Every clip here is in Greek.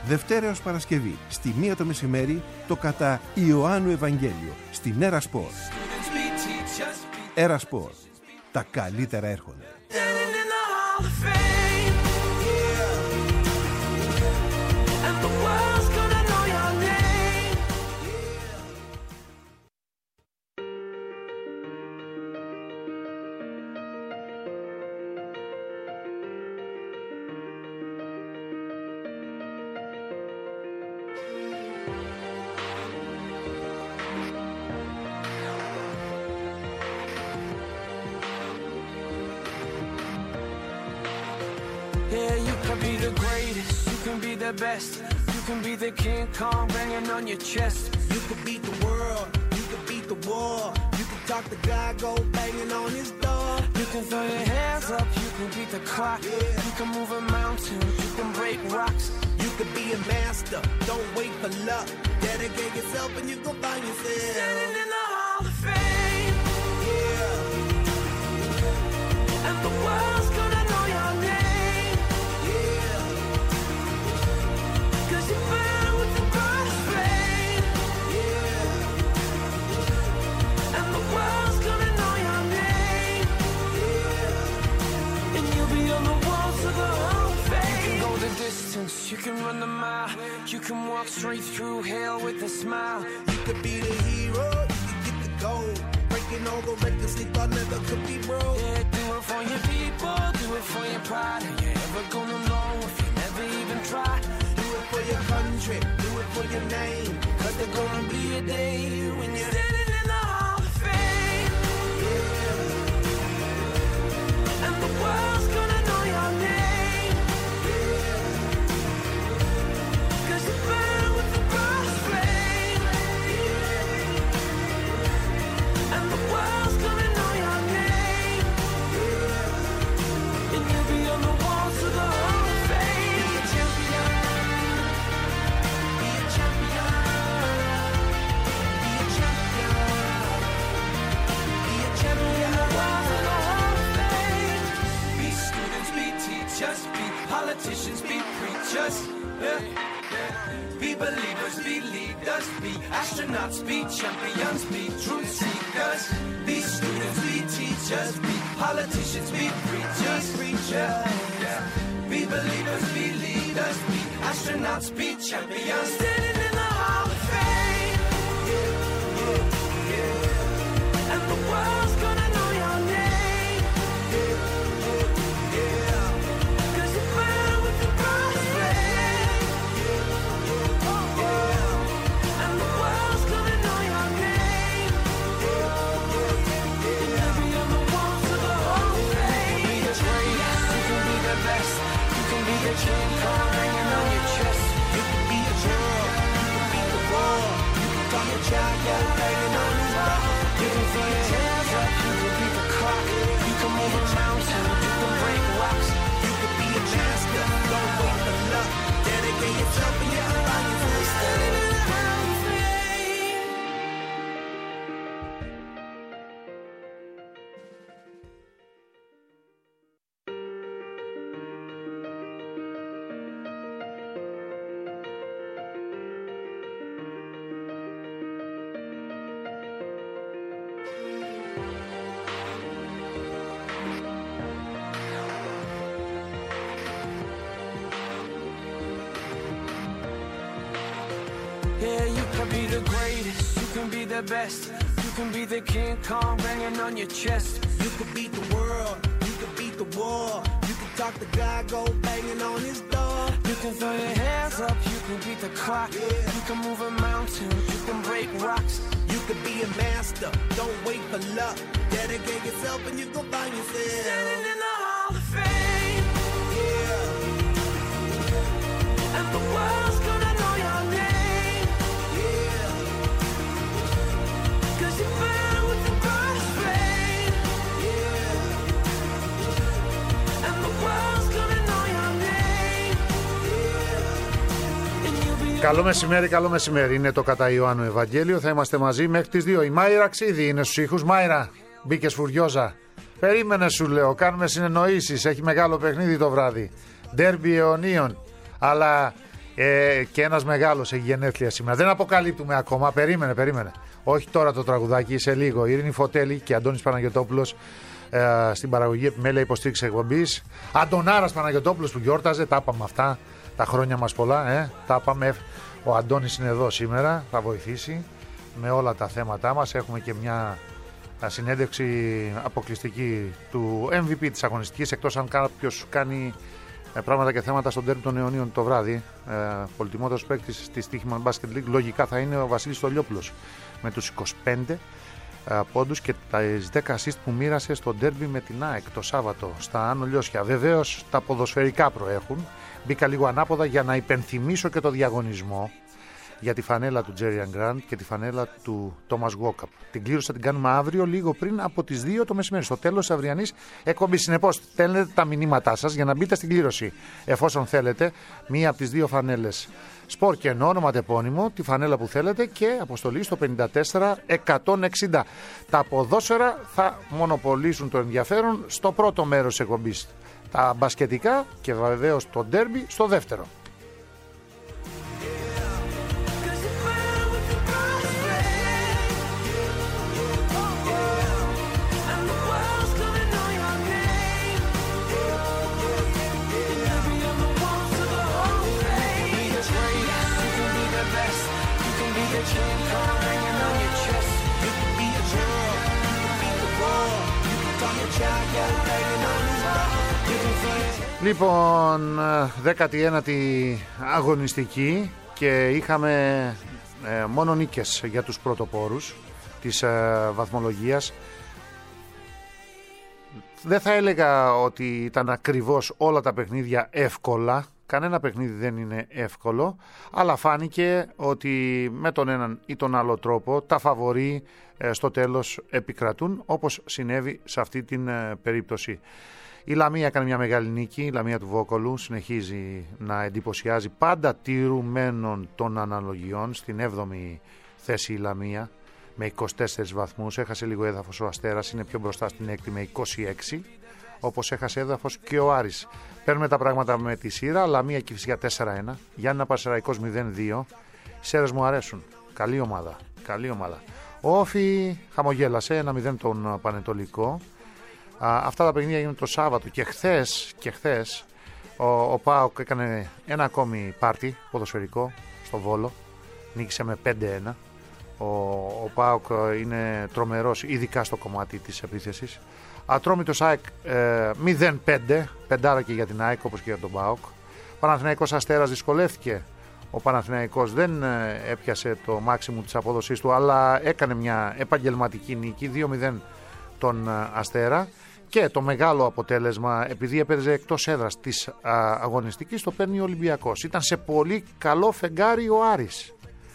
Δευτέρα έως Παρασκευή, στη 1 το μεσημέρι, το κατά Ιωάννου Ευαγγέλιο, στην Έρα Σπορ. Έρα Σπορ. Τα καλύτερα έρχονται. Yeah, you can be the greatest, you can be the best. You can be the King Kong banging on your chest. You can beat the world, you can beat the war. You can talk to God, go banging on his door. You can throw your hands up, you can beat the clock. Yeah. You can move a mountain, you can break rocks. You can be a master, don't wait for luck. Dedicate yourself and you go find yourself. Standing in the Hall of Fame. Yeah. And the world's gonna know your name. Yeah. 'Cause you burn with the cross flame. Yeah. And the world's gonna know your name. Yeah. And you'll be on the walls of the Hall of Fame. You can go the distance, you can run the mile. You can walk straight through hell with a smile. You could be the hero, you could get the gold. Breaking all the records they thought never could be broke. Yeah, do it for your people, do it for your pride. Are you ever gonna know if you never even try? Do it for your country, do it for your name. 'Cause there's gonna be a day when you're Standing in the Hall of Fame. yeah. And the world's gonna know your name. 'Cause you burn with the cross flame. And the world's gonna know your name. And you'll be on the walls of the Hall of Fame. Be a champion. Be a champion. Be a champion. Be a champion. The walls of the Hall of Fame. Be students, be teachers, be politicians, be preachers. Yeah. Be believers, be leaders, be astronauts, be champions, be truth seekers. Be students, be teachers, be politicians, be preachers. Yeah. Be believers, be leaders, be astronauts, be champions. Standing in the Hall of Fame. And the world's gonna know your name. 'Cause you burn with the cross flame. And the world's gonna know your name. And you'll be on the walls of the Hall of Fame. You can be the greatest, you can be the best. You can be the King Kong hanging on your chest. You can be a girl, you can beat the war. You can talk to God, go banging on his door. You can throw your hands up, you can beat the clock. You can move a mountain, you can break rocks. You can be a master, don't wait for luck. Dedicate yourself and you can find yourself. Standing in the Hall of Fame. Yeah, you can be the greatest, you can be the best. You can be the King Kong banging on your chest. You can beat the world, you can beat the war. You can talk to God, go banging on his door. You can throw your hands up, you can beat the clock. Yeah. You can move a mountain, you can break rocks. You can be a master, don't wait for luck. Dedicate yourself and you go find yourself. Standing in the Hall of Fame. Yeah. And the world's gonna know your name. Yeah. 'Cause you burn with the cross flame. Yeah. And the world's gonna know your name. And you'll be Καλό μεσημέρι, καλό μεσημέρι. Είναι το κατά Ιωάννου Ευαγγέλιο. Θα είμαστε μαζί μέχρι τις 2. Η Μάιρα Ξίδη είναι στους ήχους. Μάιρα, μπήκες φουριόζα. Περίμενε, σου λέω. Κάνουμε συνεννοήσεις. Έχει μεγάλο παιχνίδι το βράδυ. Ντέρμπι αιωνίων. Αλλά Και ένας μεγάλος έχει γενέθλια σήμερα. Δεν αποκαλύπτουμε ακόμα. Περίμενε. Όχι τώρα το τραγουδάκι, σε λίγο. Η Ειρήνη Φωτέλη και Αντώνης Παναγιωτόπουλος στην παραγωγή επιμέλεια υποστήριξη εκπομπής. Αντωνάρας Παναγιωτόπουλος που γιόρταζε. Τα είπαμε αυτά. Τα χρόνια μας πολλά. Τα είπαμε. Ο Αντώνης είναι εδώ σήμερα. Θα βοηθήσει με όλα τα θέματά μας. Έχουμε και μια συνέντευξη αποκλειστική του MVP της αγωνιστικής, εκτός αν κάποιος κάνει πράγματα και θέματα στον τέρμι των αιωνίων το βράδυ. Πολυτιμότερος παίκτης της Τύχημαν Basket League λογικά θα είναι ο Βασίλης Στολιόπουλος με τους 25 πόντους και τα 10 assist που μοίρασε στο ντέρμπι με την ΑΕΚ το Σάββατο στα Άνω Λιώσια. Βεβαίως τα ποδοσφαιρικά προέχουν. Μπήκα λίγο ανάποδα για να υπενθυμίσω και το διαγωνισμό για τη φανέλα του Τζέριαν Γκραντ και τη φανέλα του Τόμας Γουόκαπ. Την κλήρωση θα την κάνουμε αύριο λίγο πριν από τις 2 το μεσημέρι, στο τέλος της αυριανής εκπομπής. Συνεπώς, στέλνετε τα μηνύματά σας για να μπείτε στην κλήρωση. Εφόσον θέλετε, μία από τις 2 φανέλες σπορ και όνομα τεπώνυμο, τη φανέλα που θέλετε και αποστολή στο 54-160. Τα ποδόσφαιρα θα μονοπολίσουν το ενδιαφέρον στο πρώτο μέρος της εκπομπής. Τα μπασκετικά και βεβαίως το ντέρμπι στο δεύτερο. Λοιπόν, 19η αγωνιστική και είχαμε μόνο νίκες για τους πρωτοπόρους της βαθμολογίας. Δεν θα έλεγα ότι ήταν ακριβώς όλα τα παιχνίδια εύκολα. Κανένα παιχνίδι δεν είναι εύκολο, αλλά φάνηκε ότι με τον έναν ή τον άλλο τρόπο τα φαβορί στο τέλος επικρατούν, όπως συνέβη σε αυτή την περίπτωση. Η Λαμία έκανε μια μεγάλη νίκη, η Λαμία του Βόκολου συνεχίζει να εντυπωσιάζει, πάντα τηρουμένων των αναλογιών. Στην 7η θέση η Λαμία με 24 βαθμούς, έχασε λίγο έδαφος ο Αστέρας, είναι πιο μπροστά στην 6η με 26, όπως έχασε έδαφος και ο Άρης. Παίρνουμε τα πράγματα με τη σειρά. Λαμία και Κηφισιά 4-1, Γιάννηνα Παρσεραϊκός 0-2. Οι Σέρες μου αρέσουν, καλή ομάδα. Ο Όφη χαμογέλασε 1-0 τον Πανετολικό. Αυτά τα παιχνίδια γίνουν το Σάββατο και χθες ο ΠΑΟΚ έκανε ένα ακόμη πάρτι ποδοσφαιρικό στο Βόλο, νίκησε με 5-1. Ο ΠΑΟΚ είναι τρομερός ειδικά στο κομμάτι της επίθεσης. Ατρόμητος ΑΕΚ 0-5, πεντάρα και για την ΑΕΚ όπως και για τον ΠΑΟΚ. Παναθηναϊκός Αστέρας δυσκολεύτηκε. Ο Παναθηναϊκός δεν έπιασε το μάξιμου της απόδοσής του, αλλά έκανε μια επαγγελματική νίκη 2-0 τον Αστέρα. Και το μεγάλο αποτέλεσμα, επειδή έπαιζε εκτός έδρας της αγωνιστικής, το παίρνει ο Ολυμπιακός. Ήταν σε πολύ καλό φεγγάρι ο Άρης.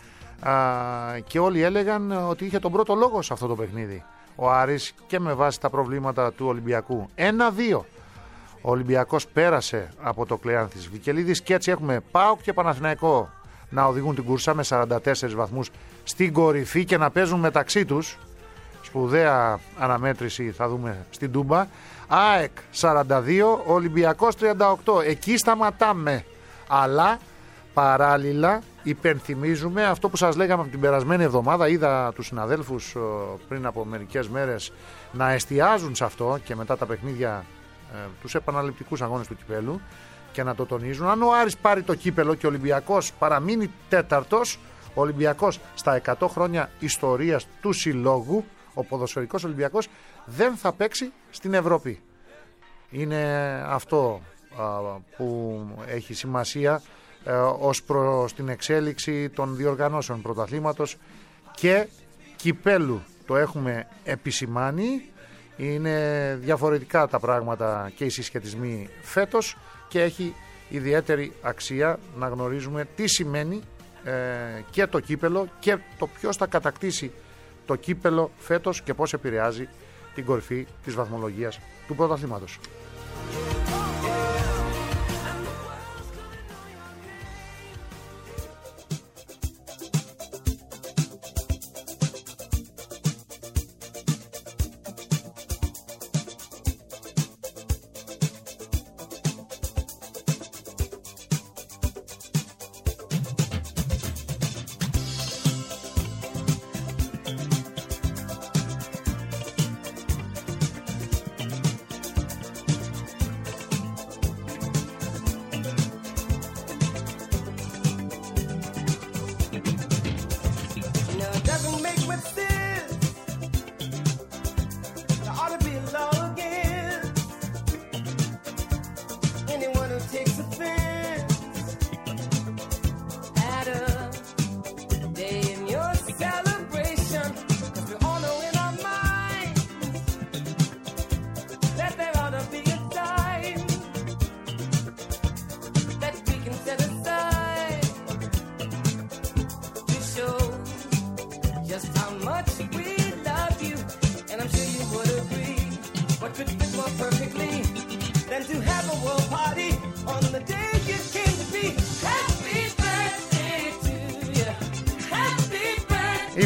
Και όλοι έλεγαν ότι είχε τον πρώτο λόγο σε αυτό το παιχνίδι. Ο Άρης και με βάση τα προβλήματα του Ολυμπιακού. 1-2. Ο Ολυμπιακός πέρασε από το Κλεάνθης Βικελίδης και έτσι έχουμε ΠΑΟΚ και Παναθηναϊκό να οδηγούν την κούρσα με 44 βαθμούς στην κορυφή και να παίζουν μεταξύ τους. Σπουδαία αναμέτρηση θα δούμε στην Τούμπα. ΑΕΚ 42, Ολυμπιακός 38. Εκεί σταματάμε. Αλλά παράλληλα υπενθυμίζουμε αυτό που σας λέγαμε από την περασμένη εβδομάδα. Είδα τους συναδέλφους πριν από μερικές μέρες να εστιάζουν σε αυτό και μετά τα παιχνίδια, τους επαναληπτικούς αγώνες του κυπέλου, και να το τονίζουν. Αν ο Άρης πάρει το κύπελο και ο Ολυμπιακός παραμείνει τέταρτος, ο Ολυμπιακός στα 100 χρόνια ιστορίας του συλλόγου, ο ποδοσφαιρικός Ολυμπιακός, δεν θα παίξει στην Ευρώπη. Είναι αυτό που έχει σημασία ως προς την εξέλιξη των διοργανώσεων πρωταθλήματος και κυπέλου. Το έχουμε επισημάνει. Είναι διαφορετικά τα πράγματα και οι συσχετισμοί φέτος και έχει ιδιαίτερη αξία να γνωρίζουμε τι σημαίνει και το κύπελο και το ποιος θα κατακτήσει το κύπελο φέτος και πώς επηρεάζει την κορυφή της βαθμολογίας του πρωταθλήματος.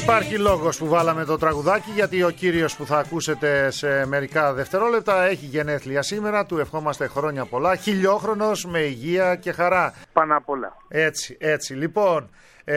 Υπάρχει λόγος που βάλαμε το τραγουδάκι, γιατί ο κύριος που θα ακούσετε σε μερικά δευτερόλεπτα έχει γενέθλια σήμερα. Του ευχόμαστε χρόνια πολλά. Χιλιόχρονος με υγεία και χαρά. Πάνω απ' όλα. Έτσι. Λοιπόν,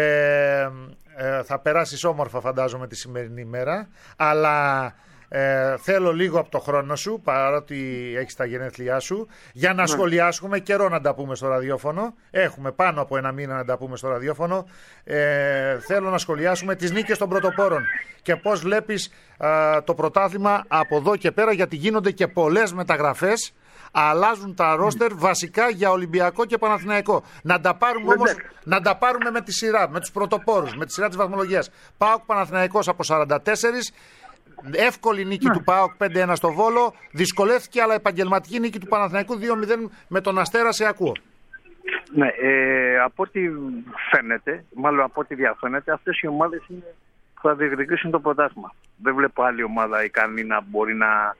θα περάσεις όμορφα φαντάζομαι τη σημερινή μέρα, αλλά θέλω λίγο από το χρόνο σου, παρότι έχεις τα γενέθλιά σου, για να σχολιάσουμε, καιρό να τα πούμε στο ραδιόφωνο. Έχουμε πάνω από ένα μήνα να τα πούμε στο ραδιόφωνο. Θέλω να σχολιάσουμε τις νίκες των πρωτοπόρων και πώς βλέπεις το πρωτάθλημα από εδώ και πέρα, γιατί γίνονται και πολλές μεταγραφές. Αλλάζουν τα ρόστερ βασικά για Ολυμπιακό και Παναθηναϊκό. Να τα πάρουμε όμως, να τα πάρουμε με τη σειρά, με τους πρωτοπόρους, με τη σειρά της βαθμολογίας. ΠΑΟΚ Παναθηναϊκός από 44. Εύκολη νίκη του ΠΑΟΚ 5-1 στο Βόλο. Δυσκολεύτηκε, αλλά επαγγελματική νίκη του Παναθηναϊκού 2-0 με τον Αστέρα. Σε ακούω. Ναι, από ό,τι φαίνεται, μάλλον από ό,τι διαφαίνεται, αυτές οι ομάδες θα διεκδικήσουν το πρωτάθλημα. Δεν βλέπω άλλη ομάδα ικανή να μπορεί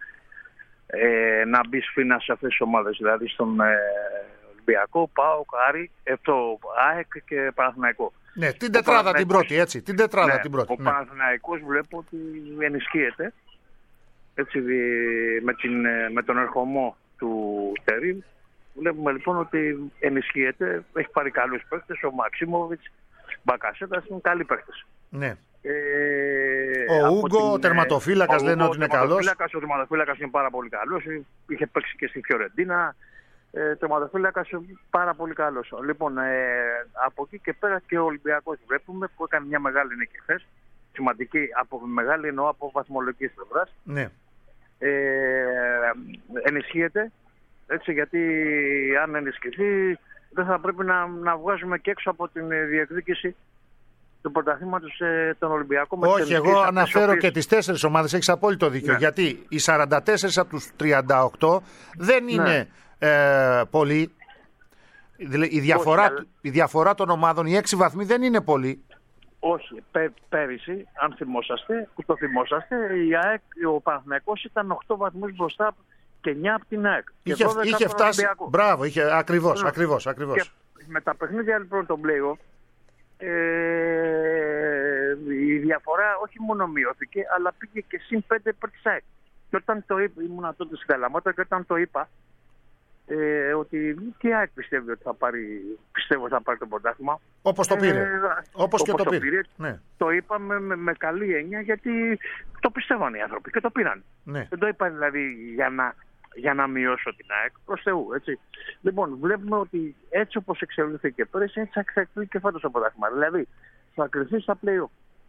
να μπει σφήνα σε αυτές τις ομάδες. Δηλαδή στον Ολυμπιακό, ΠΑΟΚ, Άρη, ΑΕΚ και Παναθηναϊκό. Ναι, την τετράδα την πρώτη, έτσι. Την τετράδα την πρώτη. Ο Παναθηναϊκός βλέπω ότι ενισχύεται. Έτσι, με τον ερχομό του Τερίμ. Βλέπουμε λοιπόν ότι ενισχύεται. Έχει πάρει καλούς παίκτες. Ο Μαξίμοβιτς, Μπακασέτας είναι καλοί παίκτες. Ναι. Ο Ούγκο, ο τερματοφύλακας, λένε ότι είναι καλός. Ο τερματοφύλακας είναι πάρα πολύ καλός. Είχε παίξει και στη Φιωρεντίνα. Τερματοφύλακας πάρα πολύ καλός. Λοιπόν, από εκεί και πέρα και ο Ολυμπιακός βλέπουμε που έκανε μια μεγάλη νίκη χθες. Σημαντική, από μεγάλη εννοώ από βαθμολογικής πλευράς. Ναι. Ενισχύεται. Έτσι, γιατί αν ενισχυθεί δεν θα πρέπει να βγάζουμε και έξω από την διεκδίκηση του πρωταθλήματος τον Ολυμπιακό. Όχι, εγώ αναφέρω και τις 4 ομάδες. Έχεις απόλυτο δίκιο. Ναι. Γιατί οι 44 από τους 38 δεν είναι πολύ. Η διαφορά των ομάδων, οι 6 βαθμοί δεν είναι πολύ. Όχι. Πέρυσι, αν θυμόσαστε, η ΑΕΚ, ο Παναθηναϊκός ήταν 8 βαθμούς μπροστά και 9 από την ΑΕΚ. Είχε φτάσει. Μπράβο, ακριβώς. Και με τα παιχνίδια λοιπόν των play-off, η διαφορά όχι μόνο μειώθηκε, αλλά πήγε και συν 5 προς τη ΑΕΚ. Και όταν το είπα, ήμουν τότε στην Καλαμάτα, και όταν το είπα, ότι και η ΑΕΚ πιστεύω ότι θα πάρει το πρωτάθλημα. Όπως το πήρε. Όπως και το πήρε. Ναι. Το είπα με καλή έννοια, γιατί το πιστεύαν οι άνθρωποι και το πήραν. Ναι. Δεν το είπα δηλαδή για να μειώσω την ΑΕΚ, προς Θεού, έτσι. Λοιπόν, βλέπουμε ότι έτσι όπως εξελίχθηκε πέρυσι, έτσι θα εξελιχθεί και φέτος το πρωτάθλημα. Δηλαδή, θα κρυφθεί στα play-off.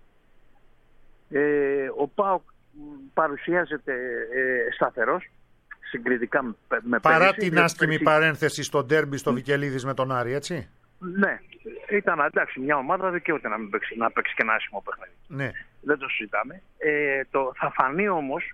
Ο ΠΑΟΚ παρουσιάζεται σταθερός, συγκριτικά με πέρυσι. Παρά την άσχημη παρένθεση στο ντέρμπι στο Βικελίδης με τον Άρη, έτσι. Ναι, ήταν εντάξει, μια ομάδα δικαιούται να παίξει και ένα άσχημο παιχνίδι. Ναι. Δεν το συζητάμε. Θα φανεί όμως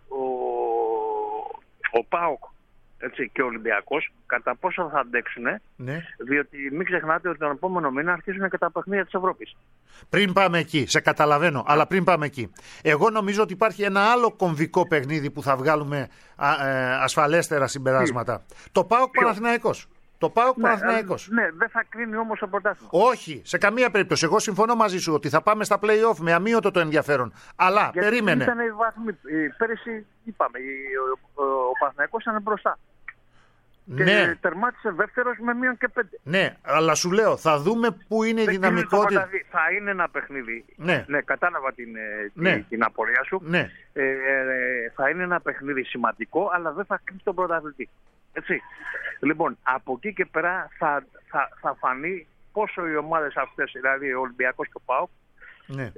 ο ΠΑΟΚ, έτσι, και ο Ολυμπιακός κατά πόσο θα αντέξουν, ναι. Διότι μην ξεχνάτε ότι τον επόμενο μήνα αρχίζουν και τα παιχνίδια της Ευρώπης. Πριν πάμε εκεί, σε καταλαβαίνω, αλλά πριν πάμε εκεί, εγώ νομίζω ότι υπάρχει ένα άλλο κομβικό παιχνίδι που θα βγάλουμε ασφαλέστερα συμπεράσματα. Το ΠΑΟΚ Παναθηναϊκός. Το ΠΑΟΚ Παναθηναϊκός. Ναι, δεν θα κρίνει όμως το πρωτάθλημα. Όχι, σε καμία περίπτωση. Εγώ συμφωνώ μαζί σου ότι θα πάμε στα play-off με αμύωτο το ενδιαφέρον. Αλλά γιατί περίμενε. Ήταν οι βάθμοι. Πέρυσι είπαμε, ο Παναθηναϊκός ήταν μπροστά. Ναι. Και τερμάτισε δεύτερος με μείον και 5. Ναι, αλλά σου λέω, θα δούμε πού είναι η δυναμικότητα. Θα είναι ένα παιχνίδι. Ναι, κατάλαβα την απορία σου. Ναι. Θα είναι ένα παιχνίδι σημαντικό, αλλά δεν θα κρίνει τον πρωταθλητή. Έτσι. Λοιπόν, από εκεί και πέρα θα φανεί πόσο οι ομάδες αυτές, δηλαδή ο Ολυμπιακός και ο ΠΑΟΚ, ναι.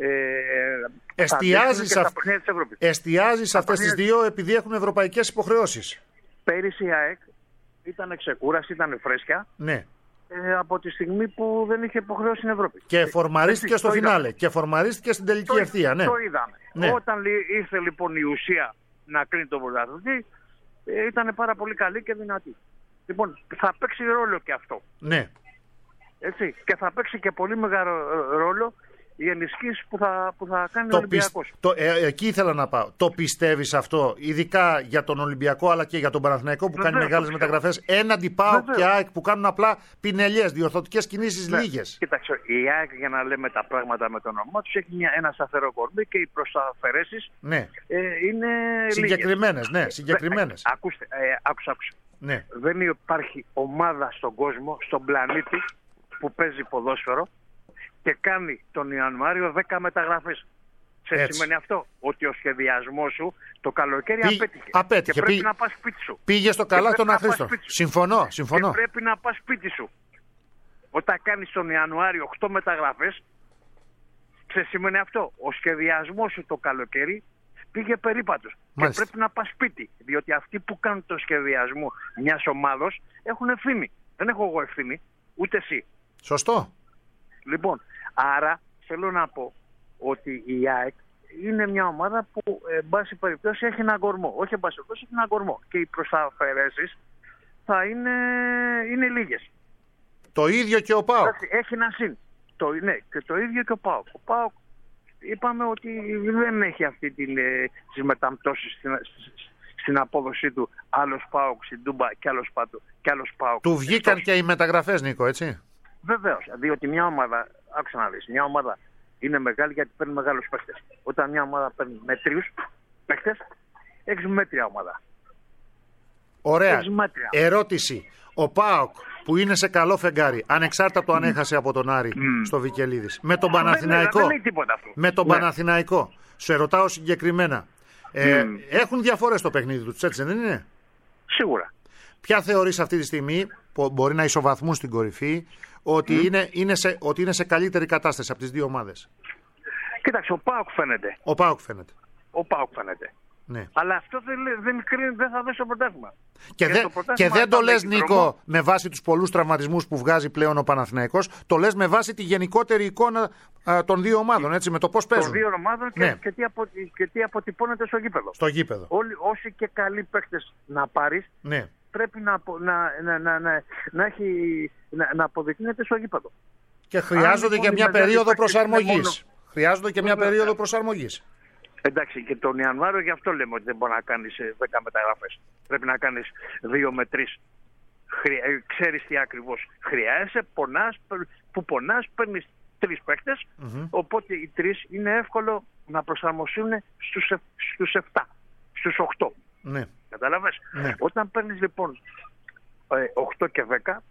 Εστιάζεις αυτές τις δύο επειδή έχουν ευρωπαϊκές υποχρεώσεις. Πέρυσι η ΑΕΚ ήταν ξεκούραση, ήταν φρέσκια. Ναι. Από τη στιγμή που δεν είχε υποχρεώσει στην Ευρώπη. Και φορμαρίστηκε στο φινάλε. Και φορμαρίστηκε στην τελική ευθεία. Ναι. Το είδαμε. Ναι. Όταν ήρθε λοιπόν η ουσία να κρίνει τον πρωταθλητή, ήταν πάρα πολύ καλή και δυνατή. Λοιπόν, θα παίξει ρόλο και αυτό. Ναι. Έτσι. Και θα παίξει και πολύ μεγάλο ρόλο οι ενισχύσεις που θα κάνει ο Ολυμπιακός. Εκεί ήθελα να πάω. Το πιστεύεις αυτό, ειδικά για τον Ολυμπιακό αλλά και για τον Παναθηναϊκό που κάνει μεγάλες μεταγραφές, έναντι ΠΑΟΚ και ΑΕΚ που κάνουν απλά πινελιές, διορθωτικές κινήσεις λίγες? Κοίταξε, η ΑΕΚ, για να λέμε τα πράγματα με το όνομά τους, έχει ένα σταθερό κορμί και οι προσαφαιρέσεις είναι συγκεκριμένες. Ναι, συγκεκριμένες. Ακούστε. Ναι. Δεν υπάρχει ομάδα στον κόσμο, στον πλανήτη, που παίζει ποδόσφαιρο και κάνει τον Ιανουάριο 10 μεταγραφές. Σημαίνει αυτό ότι ο σχεδιασμός σου το καλοκαίρι απέτυχε. Και πρέπει να πας σπίτι σου. Πήγε στο καλά τον Αχρήστο. Συμφωνώ. Και πρέπει να πας σπίτι σου. Όταν κάνεις τον Ιανουάριο 8 μεταγραφές, σημαίνει αυτό. Ο σχεδιασμός σου το καλοκαίρι πήγε περίπατος. Και πρέπει να πας σπίτι. Διότι αυτοί που κάνουν το σχεδιασμό μιας ομάδος έχουν ευθύνη. Δεν έχω εγώ ευθύνη, ούτε εσύ. Σωστό. Λοιπόν, άρα θέλω να πω ότι η ΑΕΚ είναι μια ομάδα που εν πάση περιπτώσει έχει έναν κορμό. Όχι εν πάση περιπτώσει, έχει έναν κορμό. Και οι προσαφαιρέσεις θα είναι λίγες. Το ίδιο και ο ΠΑΟΚ. Έχει ένα συν. Ναι, και το ίδιο και ο ΠΑΟΚ. Ο ΠΑΟΚ είπαμε ότι δεν έχει αυτή τις μεταμπτώσεις στην απόδοσή του. Άλλος ΠΑΟΚ στην Τούμπα και άλλος ΠΑΟΚ. Του βγήκαν και οι μεταγραφές, Νίκο, έτσι. Βεβαίως, διότι μια ομάδα, άκουσα να δεις, μια ομάδα είναι μεγάλη γιατί παίρνει μεγάλους παίχτες. Όταν μια ομάδα παίρνει μέτριους παίχτες, έχεις μέτρια ομάδα. Ωραία. Ερώτηση. Ο ΠΑΟΚ που είναι σε καλό φεγγάρι, ανεξάρτητα το αν έχασε από τον Άρη στο Βικελίδης, με τον Παναθηναϊκό. Με τον Παναθηναϊκό. Σε ρωτάω συγκεκριμένα. Έχουν διαφορές στο παιχνίδι τους, έτσι δεν είναι? Σίγουρα. Ποια θεωρείς αυτή τη στιγμή, που μπορεί να ισοβαθμούν στην κορυφή, ότι είναι σε καλύτερη κατάσταση από τις δύο ομάδες? Κοίταξε, ο ΠΑΟΚ φαίνεται. Ο ΠΑΟΚ φαίνεται. Ναι. Αλλά αυτό δεν θα δώσει το πρωτάθλημα. Και δεν το λες, Νίκο, με βάση τους πολλούς τραυματισμούς που βγάζει πλέον ο Παναθηναϊκός, το λες με βάση τη γενικότερη εικόνα των δύο ομάδων, έτσι, με το πώς παίζουν. Των δύο ομάδων και τι αποτυπώνεται στο γήπεδο. Όσοι και καλοί παίχτες να πάρεις, πρέπει να αποδεικνύεται στο γήπεδο. Και χρειάζονται και μια περίοδο προσαρμογής. Εντάξει, και τον Ιανουάριο γι' αυτό λέμε ότι δεν μπορεί να κάνεις 10 μεταγραφές. Πρέπει να κάνεις 2 με 3. Ξέρεις τι ακριβώς χρειάζεσαι, πονάς, παίρνεις 3 παίκτες, οπότε οι 3 είναι εύκολο να προσαρμοστούν στους 7, στους 8. Ναι. Καταλαβες. Ναι. Όταν παίρνεις λοιπόν 8 και 10,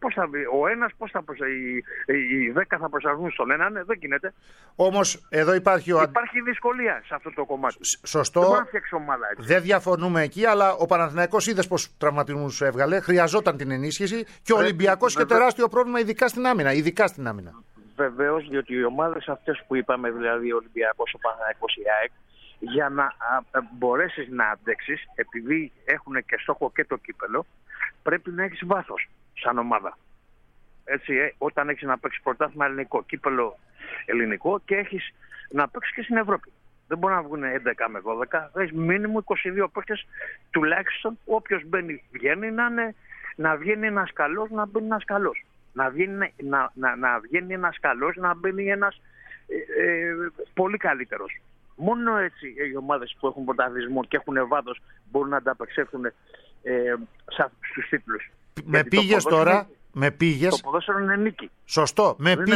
οι 10 θα προσαρμοστούν στον έναν, δεν γίνεται. Όμως εδώ υπάρχει δυσκολία σε αυτό το κομμάτι. Σωστό. Δεν μπορεί να φτιάξει ομάδα έτσι. Δεν διαφωνούμε εκεί, αλλά ο Παναθηναϊκός είδες πως τραυματισμούς έβγαλε, χρειαζόταν την ενίσχυση και ο Ολυμπιακός είχε τεράστιο πρόβλημα, ειδικά στην άμυνα. Βεβαίως, διότι οι ομάδες αυτές που είπαμε, δηλαδή ο Ολυμπιακός, ο Παναθηναϊκός, η ΑΕΚ, για να μπορέσεις να αντέξεις, επειδή έχουν και στόχο και το κύπελο, πρέπει να έχεις βάθος σαν ομάδα. Έτσι, όταν έχεις να παίξεις πρωτάθλημα ελληνικό, κύπελο ελληνικό και έχεις να παίξεις και στην Ευρώπη. Δεν μπορεί να βγουν 11 με 12, έχεις μήνυμου 22 παίκτες τουλάχιστον. Όποιος μπαίνει, βγαίνει, να βγαίνει ένας καλός, να μπαίνει ένας καλός. Να βγαίνει ένας καλός, να μπαίνει ένας πολύ καλύτερος. Μόνο έτσι οι ομάδες που έχουν πρωταθλητισμό και έχουν βάθος μπορούν να ανταπεξέλθουν στους τίτλους. Με πήγες. Το ποδόσφαιρο είναι νίκη. Σωστό.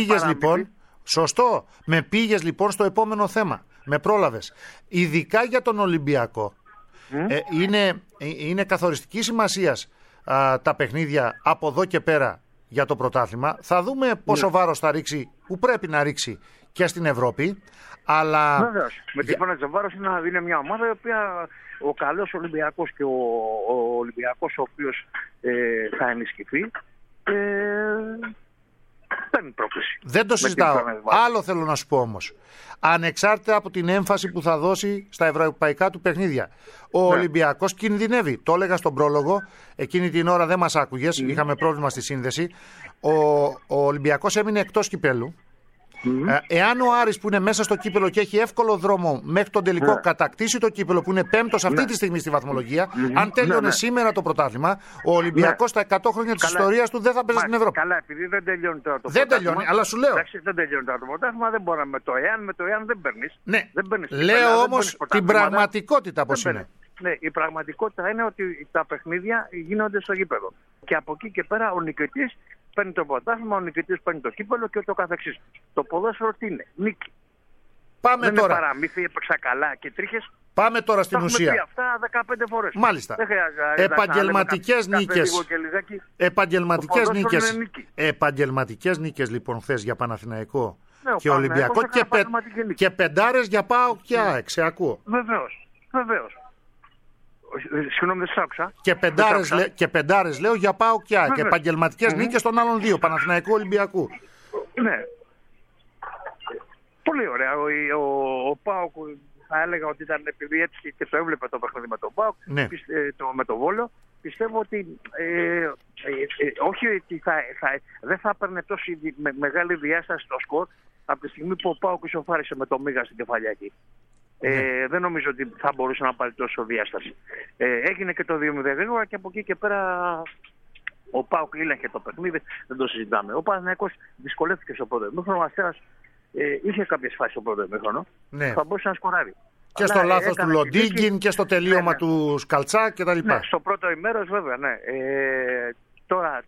Με πήγες λοιπόν στο επόμενο θέμα. Με πρόλαβες. Ειδικά για τον Ολυμπιακό. Είναι καθοριστική σημασίας τα παιχνίδια από εδώ και πέρα για το πρωτάθλημα. Θα δούμε πόσο βάρος θα ρίξει, που πρέπει να ρίξει και στην Ευρώπη. Αλλά... Βεβαίως. Με τη φωνή της βάρος είναι μια ομάδα η οποία ο καλός Ολυμπιακός και ο Ολυμπιακός ο οποίος θα ενισχυθεί παίρνει πρόκληση. Δεν το συζητάω. Άλλο θέλω να σου πω όμως. Ανεξάρτητα από την έμφαση που θα δώσει στα ευρωπαϊκά του παιχνίδια, ο Ολυμπιακός κινδυνεύει. Το έλεγα στον πρόλογο, εκείνη την ώρα δεν μας άκουγες, είχαμε πρόβλημα στη σύνδεση. Ο Ολυμπιακός έμεινε εκτός κυπέλου Εάν ο Άρης που είναι μέσα στο κύπελο και έχει εύκολο δρόμο μέχρι τον τελικό κατακτήσει το κύπελο που είναι πέμπτος αυτή τη στιγμή στη βαθμολογία, αν τέλειωνε σήμερα το πρωτάθλημα, ο Ολυμπιακός στα 100 χρόνια της ιστορίας του δεν θα παίζει στην Ευρώπη. Καλά, επειδή δεν τελειώνει τώρα το δεν πρωτάθλημα. τελειώνει, αλλά σου λέω. Εντάξει, δεν τελειώνει τώρα το πρωτάθλημα, δεν μπορούμε με το εάν δεν παίρνεις. Ναι, δεν παίρνεις λέω όμως την πραγματικότητα πώς είναι. Ναι, η πραγματικότητα είναι ότι τα παιχνίδια γίνονται στο γήπεδο. Και από εκεί και πέρα ο νικητής παίρνει το πρωτάθλημα, ο νικητής παίρνει το κύπελο και ούτω καθεξής. Το ποδόσφαιρο τι είναι? Νίκη. Πάμε δεν τώρα. είναι παραμύθι, έπαιξα καλά και τρίχες. Πάμε τώρα στην ουσία. Έχουμε πει αυτά 15 φορές. Μάλιστα. Επαγγελματικές νίκες. Επαγγελματικές νίκες λοιπόν χθες για Παναθηναϊκό και Ολυμπιακό και πεντάρες για ΠΑΟΚ και ΑΕΚ. Σε ακούω. Βεβαίως. Συγγνώμη, δεν σ' άκουσα. Και πεντάρες λέω για ΠΑΟΚ και ΑΕΚ. Επαγγελματικές νίκες των άλλων δύο, Παναθηναϊκού Ολυμπιακού. Ναι. Πολύ ωραία. Ο ΠΑΟΚ θα έλεγα ότι ήταν, επειδή έτσι και το έβλεπε το παιχνίδι με τον ΠΑΟΚ, με τον Βόλο, πιστεύω ότι όχι ότι δεν θα έπαιρνε τόση μεγάλη διάσταση στο σκορ από τη στιγμή που ο ΠΑΟΚ ισοφάρισε με το Μίγα στην Κεφαλιάκη. Δεν νομίζω ότι θα μπορούσε να πάρει τόσο διάσταση. Έγινε και το 2-0 γρήγορα και από εκεί και πέρα ο ΠΑΟΚ ήλεγχε το παιχνίδι, δεν το συζητάμε. Ο Παναθηναϊκός δυσκολεύτηκε στο πρώτο ημίχρονο. Ο Αστέρας είχε κάποιες φάσεις στο πρώτο ημίχρονο. Ναι. Θα μπορούσε να σκοράρει. Και στο λάθος του Λοντίγκιν και στο τελείωμα του Σκαλτσά κτλ. Ναι, στο πρώτο ημέρος βέβαια, ναι. Τώρα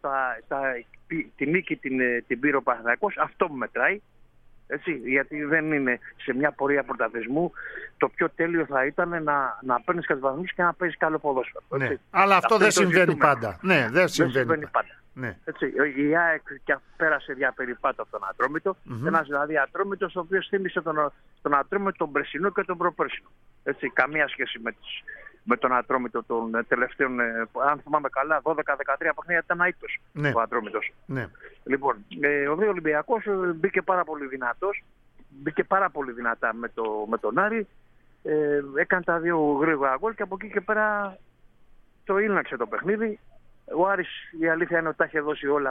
τη νίκη την πήρε ο Παναθηναϊκός, αυτό που μετράει. Έτσι, γιατί δεν είναι σε μια πορεία πρωταθλητισμού. Το πιο τέλειο θα ήταν να παίρνεις κάτι βαθμούς και να παίζεις καλό ποδόσφαιρο. Ναι. Αλλά αυτό δεν συμβαίνει πάντα. Ναι, δεν συμβαίνει πάντα. Ναι. Έτσι, η ΑΕΚ πέρασε διαπεριπάτω από τον Ατρόμητο. Ένας δηλαδή Ατρόμητος ο οποίος θύμισε τον Ατρόμητο τον περσινό και τον προπέρσινο. Έτσι, καμία σχέση με τον Ατρόμητο των τελευταίων, αν θυμάμαι καλά, 12-13 παιχνίδια ήταν αίτος ο Ατρόμητος. Ναι. Λοιπόν, ο Ολυμπιακός μπήκε πάρα πολύ δυνατός, μπήκε πάρα πολύ δυνατά με τον Άρη, έκανε τα δύο γρήγορα γκολ και από εκεί και πέρα το ήλναξε το παιχνίδι. Ο Άρης, η αλήθεια είναι ότι τα είχε δώσει όλα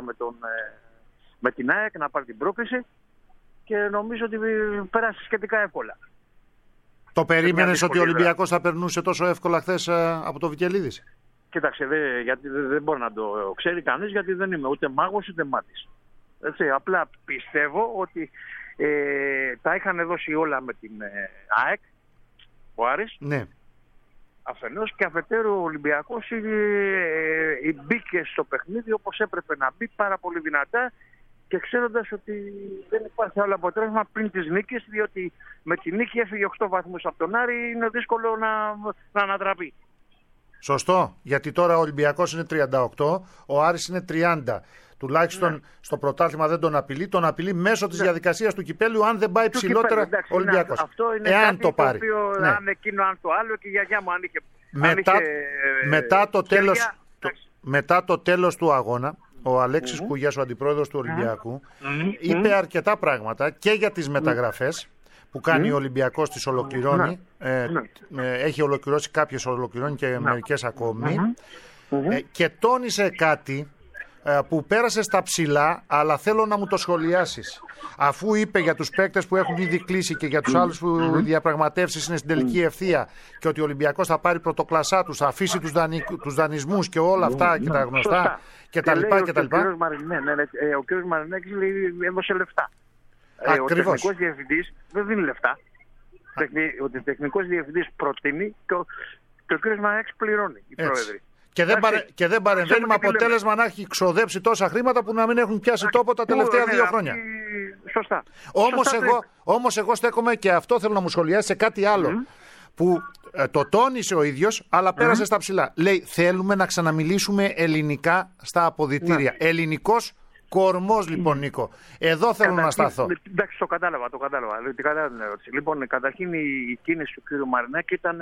με την ΑΕΚ να πάρει την πρόκριση και νομίζω ότι πέρασε σχετικά εύκολα. Το περίμενες ότι ο Ολυμπιακός θα περνούσε τόσο εύκολα χθες από το Βικελίδης? Κοίταξε, γιατί δεν μπορεί να το ξέρει κανείς, γιατί δεν είμαι ούτε μάγος ούτε μάτης. Έτσι, απλά πιστεύω ότι τα είχαν δώσει όλα με την ΑΕΚ, ο Άρης. Ναι. Αφενός και αφετέρου ο Ολυμπιακός μπήκε στο παιχνίδι όπως έπρεπε να μπει, πάρα πολύ δυνατά και ξέροντας ότι δεν υπάρχει άλλο αποτέλεσμα πριν τις νίκες, διότι με τη νίκη έφυγε 8 βαθμούς από τον Άρη, είναι δύσκολο να ανατραπεί. Σωστό, γιατί τώρα ο Ολυμπιακός είναι 38, ο Άρης είναι 30. Τουλάχιστον στο πρωτάθλημα δεν τον απειλεί. Τον απειλεί μέσω της διαδικασίας του κυπέλου, αν δεν πάει ψηλότερα ο Ολυμπιακός. Αυτό είναι εάν κάτι το πάρει. Το οποίο, αν εκείνο, αν το άλλο, και η γιαγιά μου αν είχε. Μετά το τέλος του αγώνα, ο Αλέξης Κουγιάς, ο αντιπρόεδρος του Ολυμπιακού, είπε αρκετά πράγματα και για τις μεταγραφές που κάνει ο Ολυμπιακός, τις ολοκληρώνει. Έχει ολοκληρώσει κάποιες, ολοκληρώνει και μερικές ακόμη. Και τόνισε κάτι που πέρασε στα ψηλά, αλλά θέλω να μου το σχολιάσεις. Αφού είπε για τους παίκτες που έχουν ήδη κλείσει και για τους άλλους που οι διαπραγματεύσεις είναι στην τελική ευθεία και ότι ο Ολυμπιακός θα πάρει πρωτοκλασσά τους, θα αφήσει τους δανεισμούς και όλα αυτά και τα γνωστά κτλ. Ο κ. Μαρινέκης έδωσε λεφτά. Ακριβώς. Ο τεχνικός διευθυντής δεν δίνει λεφτά. Ο τεχνικός διευθυντής προτείνει και ο κ. Μαρινέκης πληρώνει, οι πρόεδροι. Και δεν παρεμβαίνει με αποτέλεσμα να έχει ξοδέψει τόσα χρήματα που να μην έχουν πιάσει τόπο τα τελευταία 2 χρόνια. Σωστά. Όμως εγώ στέκομαι, και αυτό θέλω να μου σχολιάσει, σε κάτι άλλο που το τόνισε ο ίδιος, αλλά πέρασε στα ψηλά. Λέει, θέλουμε να ξαναμιλήσουμε ελληνικά στα αποδυτήρια. Ελληνικός κορμός, λοιπόν, Νίκο. Εδώ θέλω να σταθώ. Εντάξει, το κατάλαβα. Την ερώτηση. Λοιπόν, καταρχήν η κίνηση του κ. Μαρινέκη ήταν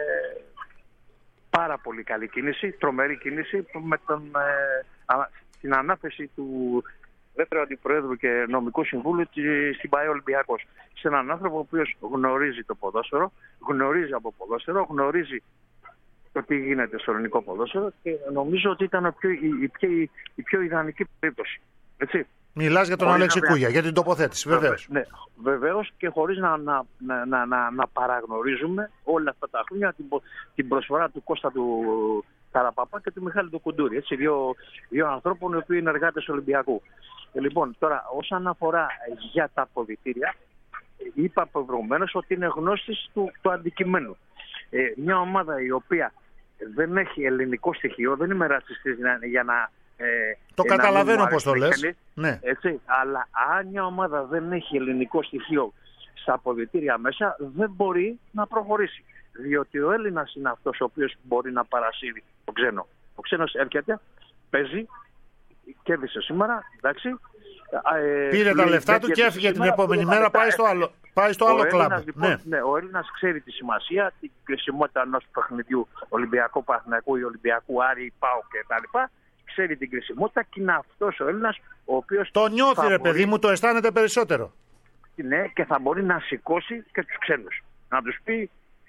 πάρα πολύ καλή κίνηση, τρομερή κίνηση, με την ανάθεση του δεύτερου αντιπροέδρου και νομικού συμβούλου στην ΠΑΕ Ολυμπιακός. Σε έναν άνθρωπο ο οποίος γνωρίζει το ποδόσφαιρο, γνωρίζει από ποδόσφαιρο, γνωρίζει το τι γίνεται στο ελληνικό ποδόσφαιρο και νομίζω ότι ήταν η πιο ιδανική περίπτωση. Έτσι. Μιλάς για τον Χωρίς Αλέξη να- Κούγια, για την τοποθέτηση, βεβαίως. Ναι, βεβαίως, και χωρίς να παραγνωρίζουμε όλα αυτά τα χρόνια την προσφορά του Κώστα του Καραπαπά και του Μιχάλη του Κουντούρη. Έτσι, δύο ανθρώπων οι οποίοι είναι εργάτες Ολυμπιακού. Λοιπόν, τώρα, όσον αφορά για τα αποδυτήρια, είπα προηγουμένως ότι είναι γνώστης του αντικειμένου. Μια ομάδα η οποία δεν έχει ελληνικό στοιχείο, δεν είμαι ρατσιστής για να... Το να καταλαβαίνω μην μου πώς το αρέσει, λες. Ναι. έτσι, αλλά αν μια ομάδα δεν έχει ελληνικό στοιχείο στα αποδυτήρια μέσα, δεν μπορεί να προχωρήσει. Διότι ο Έλληνας είναι αυτός ο οποίος μπορεί να παρασύρει τον ξένο. Ο ξένος έρχεται, παίζει, κέρδισε σήμερα, εντάξει. Πήρε τα λεφτά του και έφυγε την επόμενη μέρα, πάει στο άλλο κλαμπ. Λοιπόν, ναι, ο Έλληνας ξέρει τη σημασία, την κρισιμότητα ενός παιχνιδιού Ολυμπιακού Παναθηναϊκού ή Ολυμπιακού Άρη, ΠΑΟΚ κτλ. Ξέρει την κρισιμότητα και είναι αυτός ο Έλληνας ο οποίος. Το νιώθει, ρε παιδί μου, το αισθάνεται περισσότερο. Ναι, και θα μπορεί να σηκώσει και τους ξένους. Να τους πει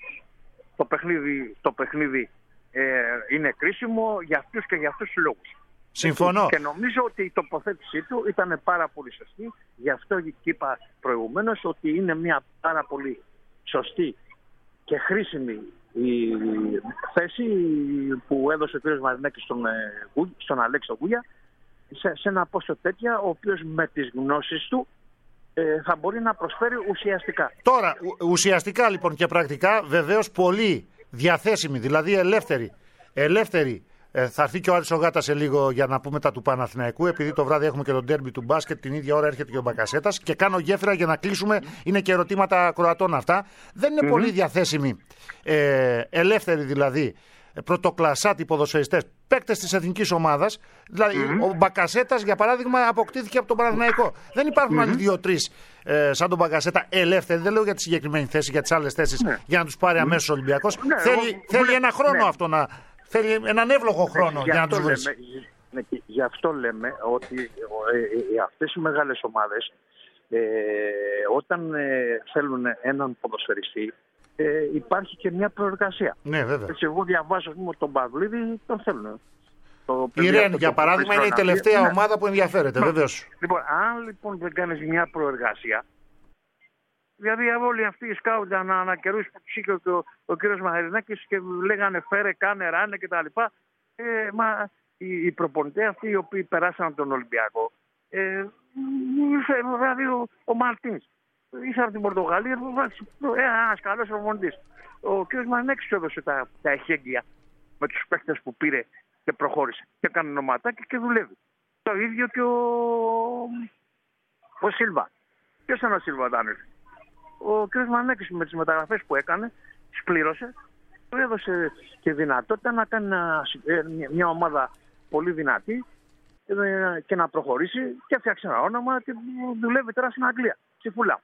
το παιχνίδι είναι κρίσιμο για αυτούς και για αυτούς τους λόγους. Συμφωνώ. Και νομίζω ότι η τοποθέτησή του ήταν πάρα πολύ σωστή. Γι' αυτό και είπα προηγουμένως ότι είναι μια πάρα πολύ σωστή και χρήσιμη η θέση που έδωσε ο κ. Μαρινάκης στον Αλέξη Κούγια σε ένα πόσο τέτοια, ο οποίος με τις γνώσεις του θα μπορεί να προσφέρει ουσιαστικά. Τώρα, ουσιαστικά λοιπόν και πρακτικά, βεβαίως πολύ διαθέσιμη, δηλαδή ελεύθερη. Θα έρθει και ο Άρης ο Γάτας σε λίγο για να πούμε τα του Παναθηναϊκού, επειδή το βράδυ έχουμε και τον ντέρμπι του μπάσκετ, την ίδια ώρα έρχεται και ο Μπακασέτας. Και κάνω γέφυρα για να κλείσουμε, είναι και ερωτήματα Κροατών αυτά. Δεν είναι πολύ διαθέσιμοι, ελεύθεροι δηλαδή, πρωτοκλασσάτοι ποδοσφαιριστές, παίκτες της εθνικής ομάδας. Δηλαδή, ο Μπακασέτας, για παράδειγμα, αποκτήθηκε από τον Παναθηναϊκό. Δεν υπάρχουν άλλοι 2-3 σαν τον Μπακασέτα ελεύθεροι. Δεν λέω για τη συγκεκριμένη θέση, για τις άλλες θέσεις, για να τους πάρει αμέσως ο Ολυμπιακός. Θέλει ένα χρόνο αυτό να. Θέλει έναν εύλογο χρόνο για να τους βρει. Γι' αυτό λέμε ότι αυτές οι μεγάλες ομάδες όταν θέλουν έναν ποδοσφαιριστή υπάρχει και μια προεργασία. Ναι, βέβαια. Έτσι, εγώ διαβάζω ότι τον Παυλίδη τον θέλουν. Η Ρεν, για παράδειγμα, είναι η τελευταία ομάδα που ενδιαφέρεται, βεβαίως. Λοιπόν, αν λοιπόν δεν κάνεις μια προεργασία, δηλαδή όλοι αυτοί οι σκάουτ ανακαιρούς που τους είχε ο κύριος Μαρινάκης και λέγανε φέρε, κάνε, ράνε κτλ. Μα οι προπονητές αυτοί οι οποίοι περάσαν από τον Ολυμπιακό, δηλαδή ο Μαρτίνς, ήρθε από την Πορτογαλία, ένας καλός προπονητής. Ο κύριος Μαρινάκης του έδωσε τα εχέγγυα με τους παίκτες που πήρε και προχώρησε. Και έκανε νοματάκι και δουλεύει. Το ίδιο και ο Σίλβα. Ποιος ήταν ο Σίλβα όταν ήρθε? Ο κ. Μανέκης με τις μεταγραφές που έκανε, τις πλήρωσε, του έδωσε και δυνατότητα να κάνει μια ομάδα πολύ δυνατή και να προχωρήσει και έφτιαξε ένα όνομα και δουλεύει τώρα στην Αγγλία, στη Φούλα.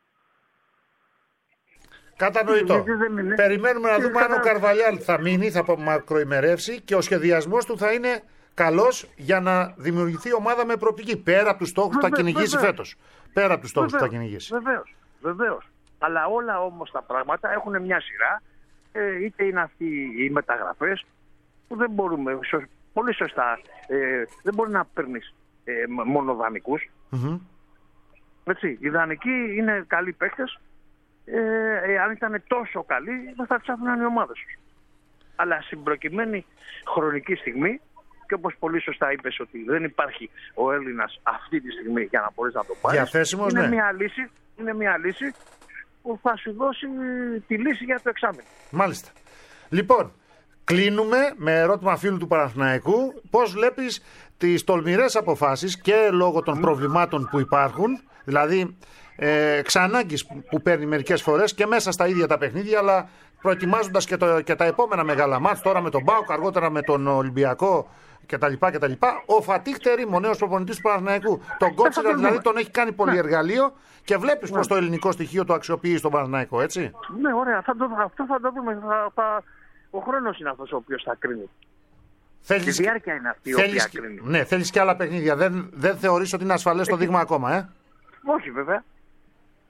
Κατανοητό. Περιμένουμε να δούμε αν ο Καρβαλιάλ θα μείνει, θα μακροημερεύσει και ο σχεδιασμός του θα είναι καλός για να δημιουργηθεί ομάδα με προοπτική. Πέρα από τους στόχους που θα κυνηγήσει φέτος. Πέρα από τους στόχους που θα κυνηγήσει. Βεβαίως. Αλλά όλα όμως τα πράγματα έχουν μια σειρά. Είτε είναι αυτοί οι μεταγραφές που δεν μπορούμε, πολύ σωστά, δεν μπορεί να παίρνεις μόνο δανεικούς. Έτσι, οι δανεικοί είναι καλοί παίκτες. Αν ήταν τόσο καλοί, δεν θα τους άφηναν οι ομάδες τους. Αλλά στην προκειμένη χρονική στιγμή, και όπως πολύ σωστά είπες ότι δεν υπάρχει ο Έλληνας αυτή τη στιγμή για να μπορείς να το πάρεις, διαθέσιμος, είναι, ναι. είναι μια λύση που θα σου δώσει τη λύση για το εξάμηνο. Μάλιστα. Λοιπόν, κλείνουμε με ερώτημα φίλου του Παναθηναϊκού. Πώς βλέπεις τις τολμηρές αποφάσεις και λόγω των προβλημάτων που υπάρχουν, δηλαδή εξανάγκης που παίρνει μερικές φορές και μέσα στα ίδια τα παιχνίδια, αλλά προετοιμάζοντας και τα επόμενα μεγάλα μάτς, τώρα με τον ΠΑΟΚ, αργότερα με τον Ολυμπιακό κτλ. Ο Φατίχ Τερίμ, ο νέος προπονητής του Παναθηναϊκού, τον Κότσιρα δηλαδή τον έχει κάνει πολυεργαλείο και βλέπεις πως το ελληνικό στοιχείο το αξιοποιεί στον Παναθηναϊκό, έτσι. Ναι, ωραία, αυτό θα το δούμε. Ο χρόνος είναι αυτός ο οποίος θα κρίνει. Η διάρκεια είναι αυτή η οποία κρίνει. Ναι, θέλεις και άλλα παιχνίδια. Δεν θεωρείς ότι είναι ασφαλές το δείγμα ακόμα, Όχι, βέβαια.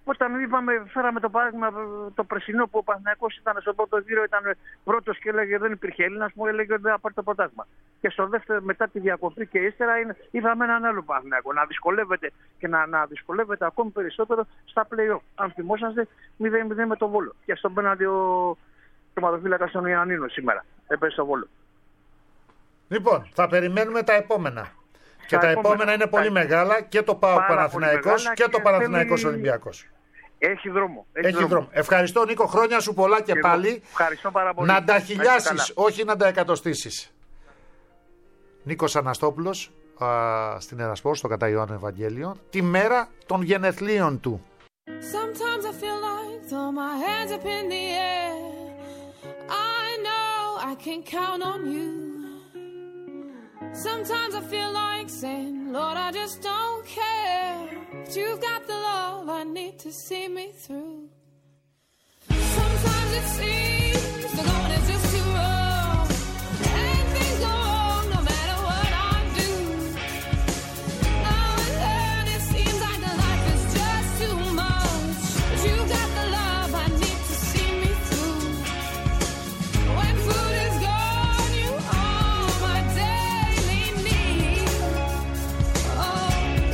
Όταν φέραμε το παράδειγμα το περσινό που ο Παναθηναϊκός ήταν στο πρώτο γύρο, ήταν πρώτος και έλεγε δεν υπήρχε Έλληνας, μου έλεγε ότι δεν θα πάρει το πρωτάθλημα. Και στο δεύτερο, μετά τη διακοπή και ύστερα, είδαμε έναν άλλο Παναθηναϊκό να δυσκολεύεται και να δυσκολεύεται ακόμη περισσότερο στα play-off. Αν θυμόσαστε, 0-0 με τον Βόλο. Και στον πέναντι ο τερματοφύλακας των Ιωαννίνων σήμερα. Έπεσε στο Βόλο. Λοιπόν, θα περιμένουμε τα επόμενα. Και τα επόμενα είναι πολύ μεγάλα, και το ΠΑΟΚ Παναθηναϊκός και το Παναθηναϊκός Ολυμπιακός. Έχει δρόμο. Ευχαριστώ, Νίκο, χρόνια σου πολλά και πάλι. Ευχαριστώ πάρα πολύ. Να τα χιλιάσεις, όχι να τα εκατοστήσεις. Νίκος Αναστόπουλος στην Ερασπόρ, στο κατά Ιωάννου Ευαγγέλιο, τη μέρα των γενεθλίων του. Sometimes I feel like throw my hands up in the air. I know I can count on you. Sometimes I feel like saying, Lord, I just don't care. But you've got the love I need to see me through. Sometimes it seems the going is just too rough, and things go wrong no matter what I do. Now and then it seems like the life is just too much, but you've got the love I need to see me through. When food is gone, you are my daily need. Oh,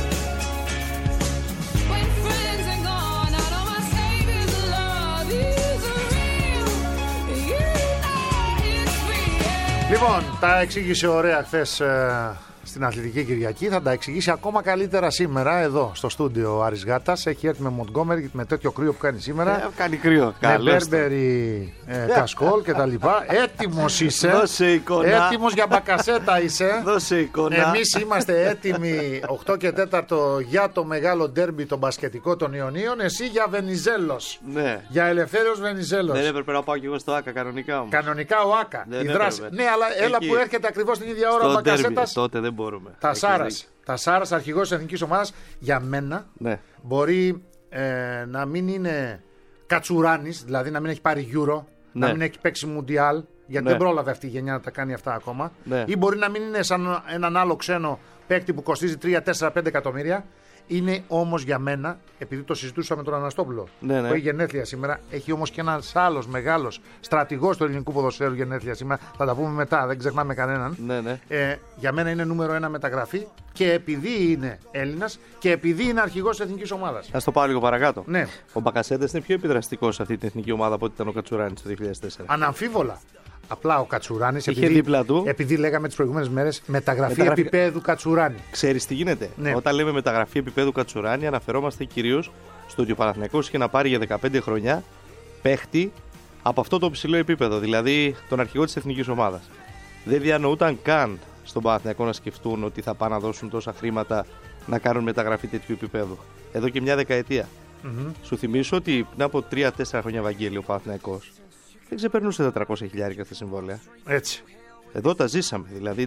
when friends are gone, I know my Savior's love is real. You know it's real. Λοιπόν, τα εξήγησε ωραία χθες στην Αθλητική Κυριακή. Θα τα εξηγήσει ακόμα καλύτερα σήμερα εδώ στο στούντιο ο Άρης Γάτας. Έχει έρθει με Μοντγκόμερ με τέτοιο κρύο που κάνει σήμερα. Κάνει κρύο. Με Μπέρμπερι, Κασκόλ και τα λοιπά. Έτοιμος είσαι. Δώσε εικόνα. Έτοιμος για μπακασέτα είσαι. Δώσε εικόνα. Εμείς είμαστε έτοιμοι 8 και 4 για το μεγάλο ντέρμπι τον μπασκετικό των Ιωνίων. Εσύ για Βενιζέλος. Ναι. Για Ελευθέριος Βενιζέλος. Δεν έπρεπε να πάω κι εγώ στο ΆΚΑ κανονικά όμως. Κανονικά ο ΆΚΑ. Δεν Η δράση. έπρεπε. Ναι, αλλά έλα Εκεί. που έρχεται ακριβώς την ίδια ώρα ο Στο ντέρμπι, μπακασέτας. τότε δεν μπορούμε. Τα Σάρας, αρχηγός της εθνικής ομάδας, για μένα Ναι. μπορεί να μην είναι Κατσουράνης, δηλαδή να μην έχει πάρει Euro, Ναι. να μην έχει παίξει Μουντιάλ, γιατί Ναι. δεν πρόλαβε αυτή η γενιά να τα κάνει αυτά ακόμα. Ναι. Ή μπορεί να μην είναι σαν έναν άλλο ξένο παίκτη που κοστίζει 3, 4, 5 εκατομμύρια. Είναι όμως για μένα, επειδή το συζητούσα με τον Αναστόπουλο, Ναι, ναι. που έχει γενέθλια σήμερα, έχει όμως και ένας άλλος μεγάλος στρατηγός του ελληνικού ποδοσφαίρου γενέθλια σήμερα. Θα τα πούμε μετά, δεν ξεχνάμε κανέναν. Ναι, ναι. Για μένα είναι νούμερο 1 μεταγραφή, και επειδή είναι Έλληνας και επειδή είναι αρχηγός της εθνικής ομάδας. Θα το πάω λίγο παρακάτω. Ναι. Ο Μπακασέτας είναι πιο επιδραστικός σε αυτή την εθνική ομάδα από ό,τι ήταν ο Κατσουράνης το 2004. Αναμφίβολα. Απλά ο Κατσουράνης, Είχε δίπλα του. επειδή λέγαμε τις προηγούμενες μέρες μεταγραφή Μεταγραφή. επίπεδου Κατσουράνη. Ξέρεις τι γίνεται. Ναι. Όταν λέμε μεταγραφή επίπεδου Κατσουράνη, αναφερόμαστε κυρίως στο ότι ο Παναθηναϊκός είχε να πάρει για 15 χρόνια παίχτη από αυτό το ψηλό επίπεδο, δηλαδή τον αρχηγό της εθνικής ομάδας. Δεν διανοούταν καν στον Παναθηναϊκό να σκεφτούν ότι θα πάνε να δώσουν τόσα χρήματα να κάνουν μεταγραφή τέτοιου επίπεδου. Εδώ και μια δεκαετία. Σου θυμίσω ότι πριν από 3-4 χρόνια, Βαγγέλη, ο Παναθηναϊκός δεν ξεπερνούσε 400.000 αυτά συμβόλαια. Έτσι. Εδώ τα ζήσαμε. Δηλαδή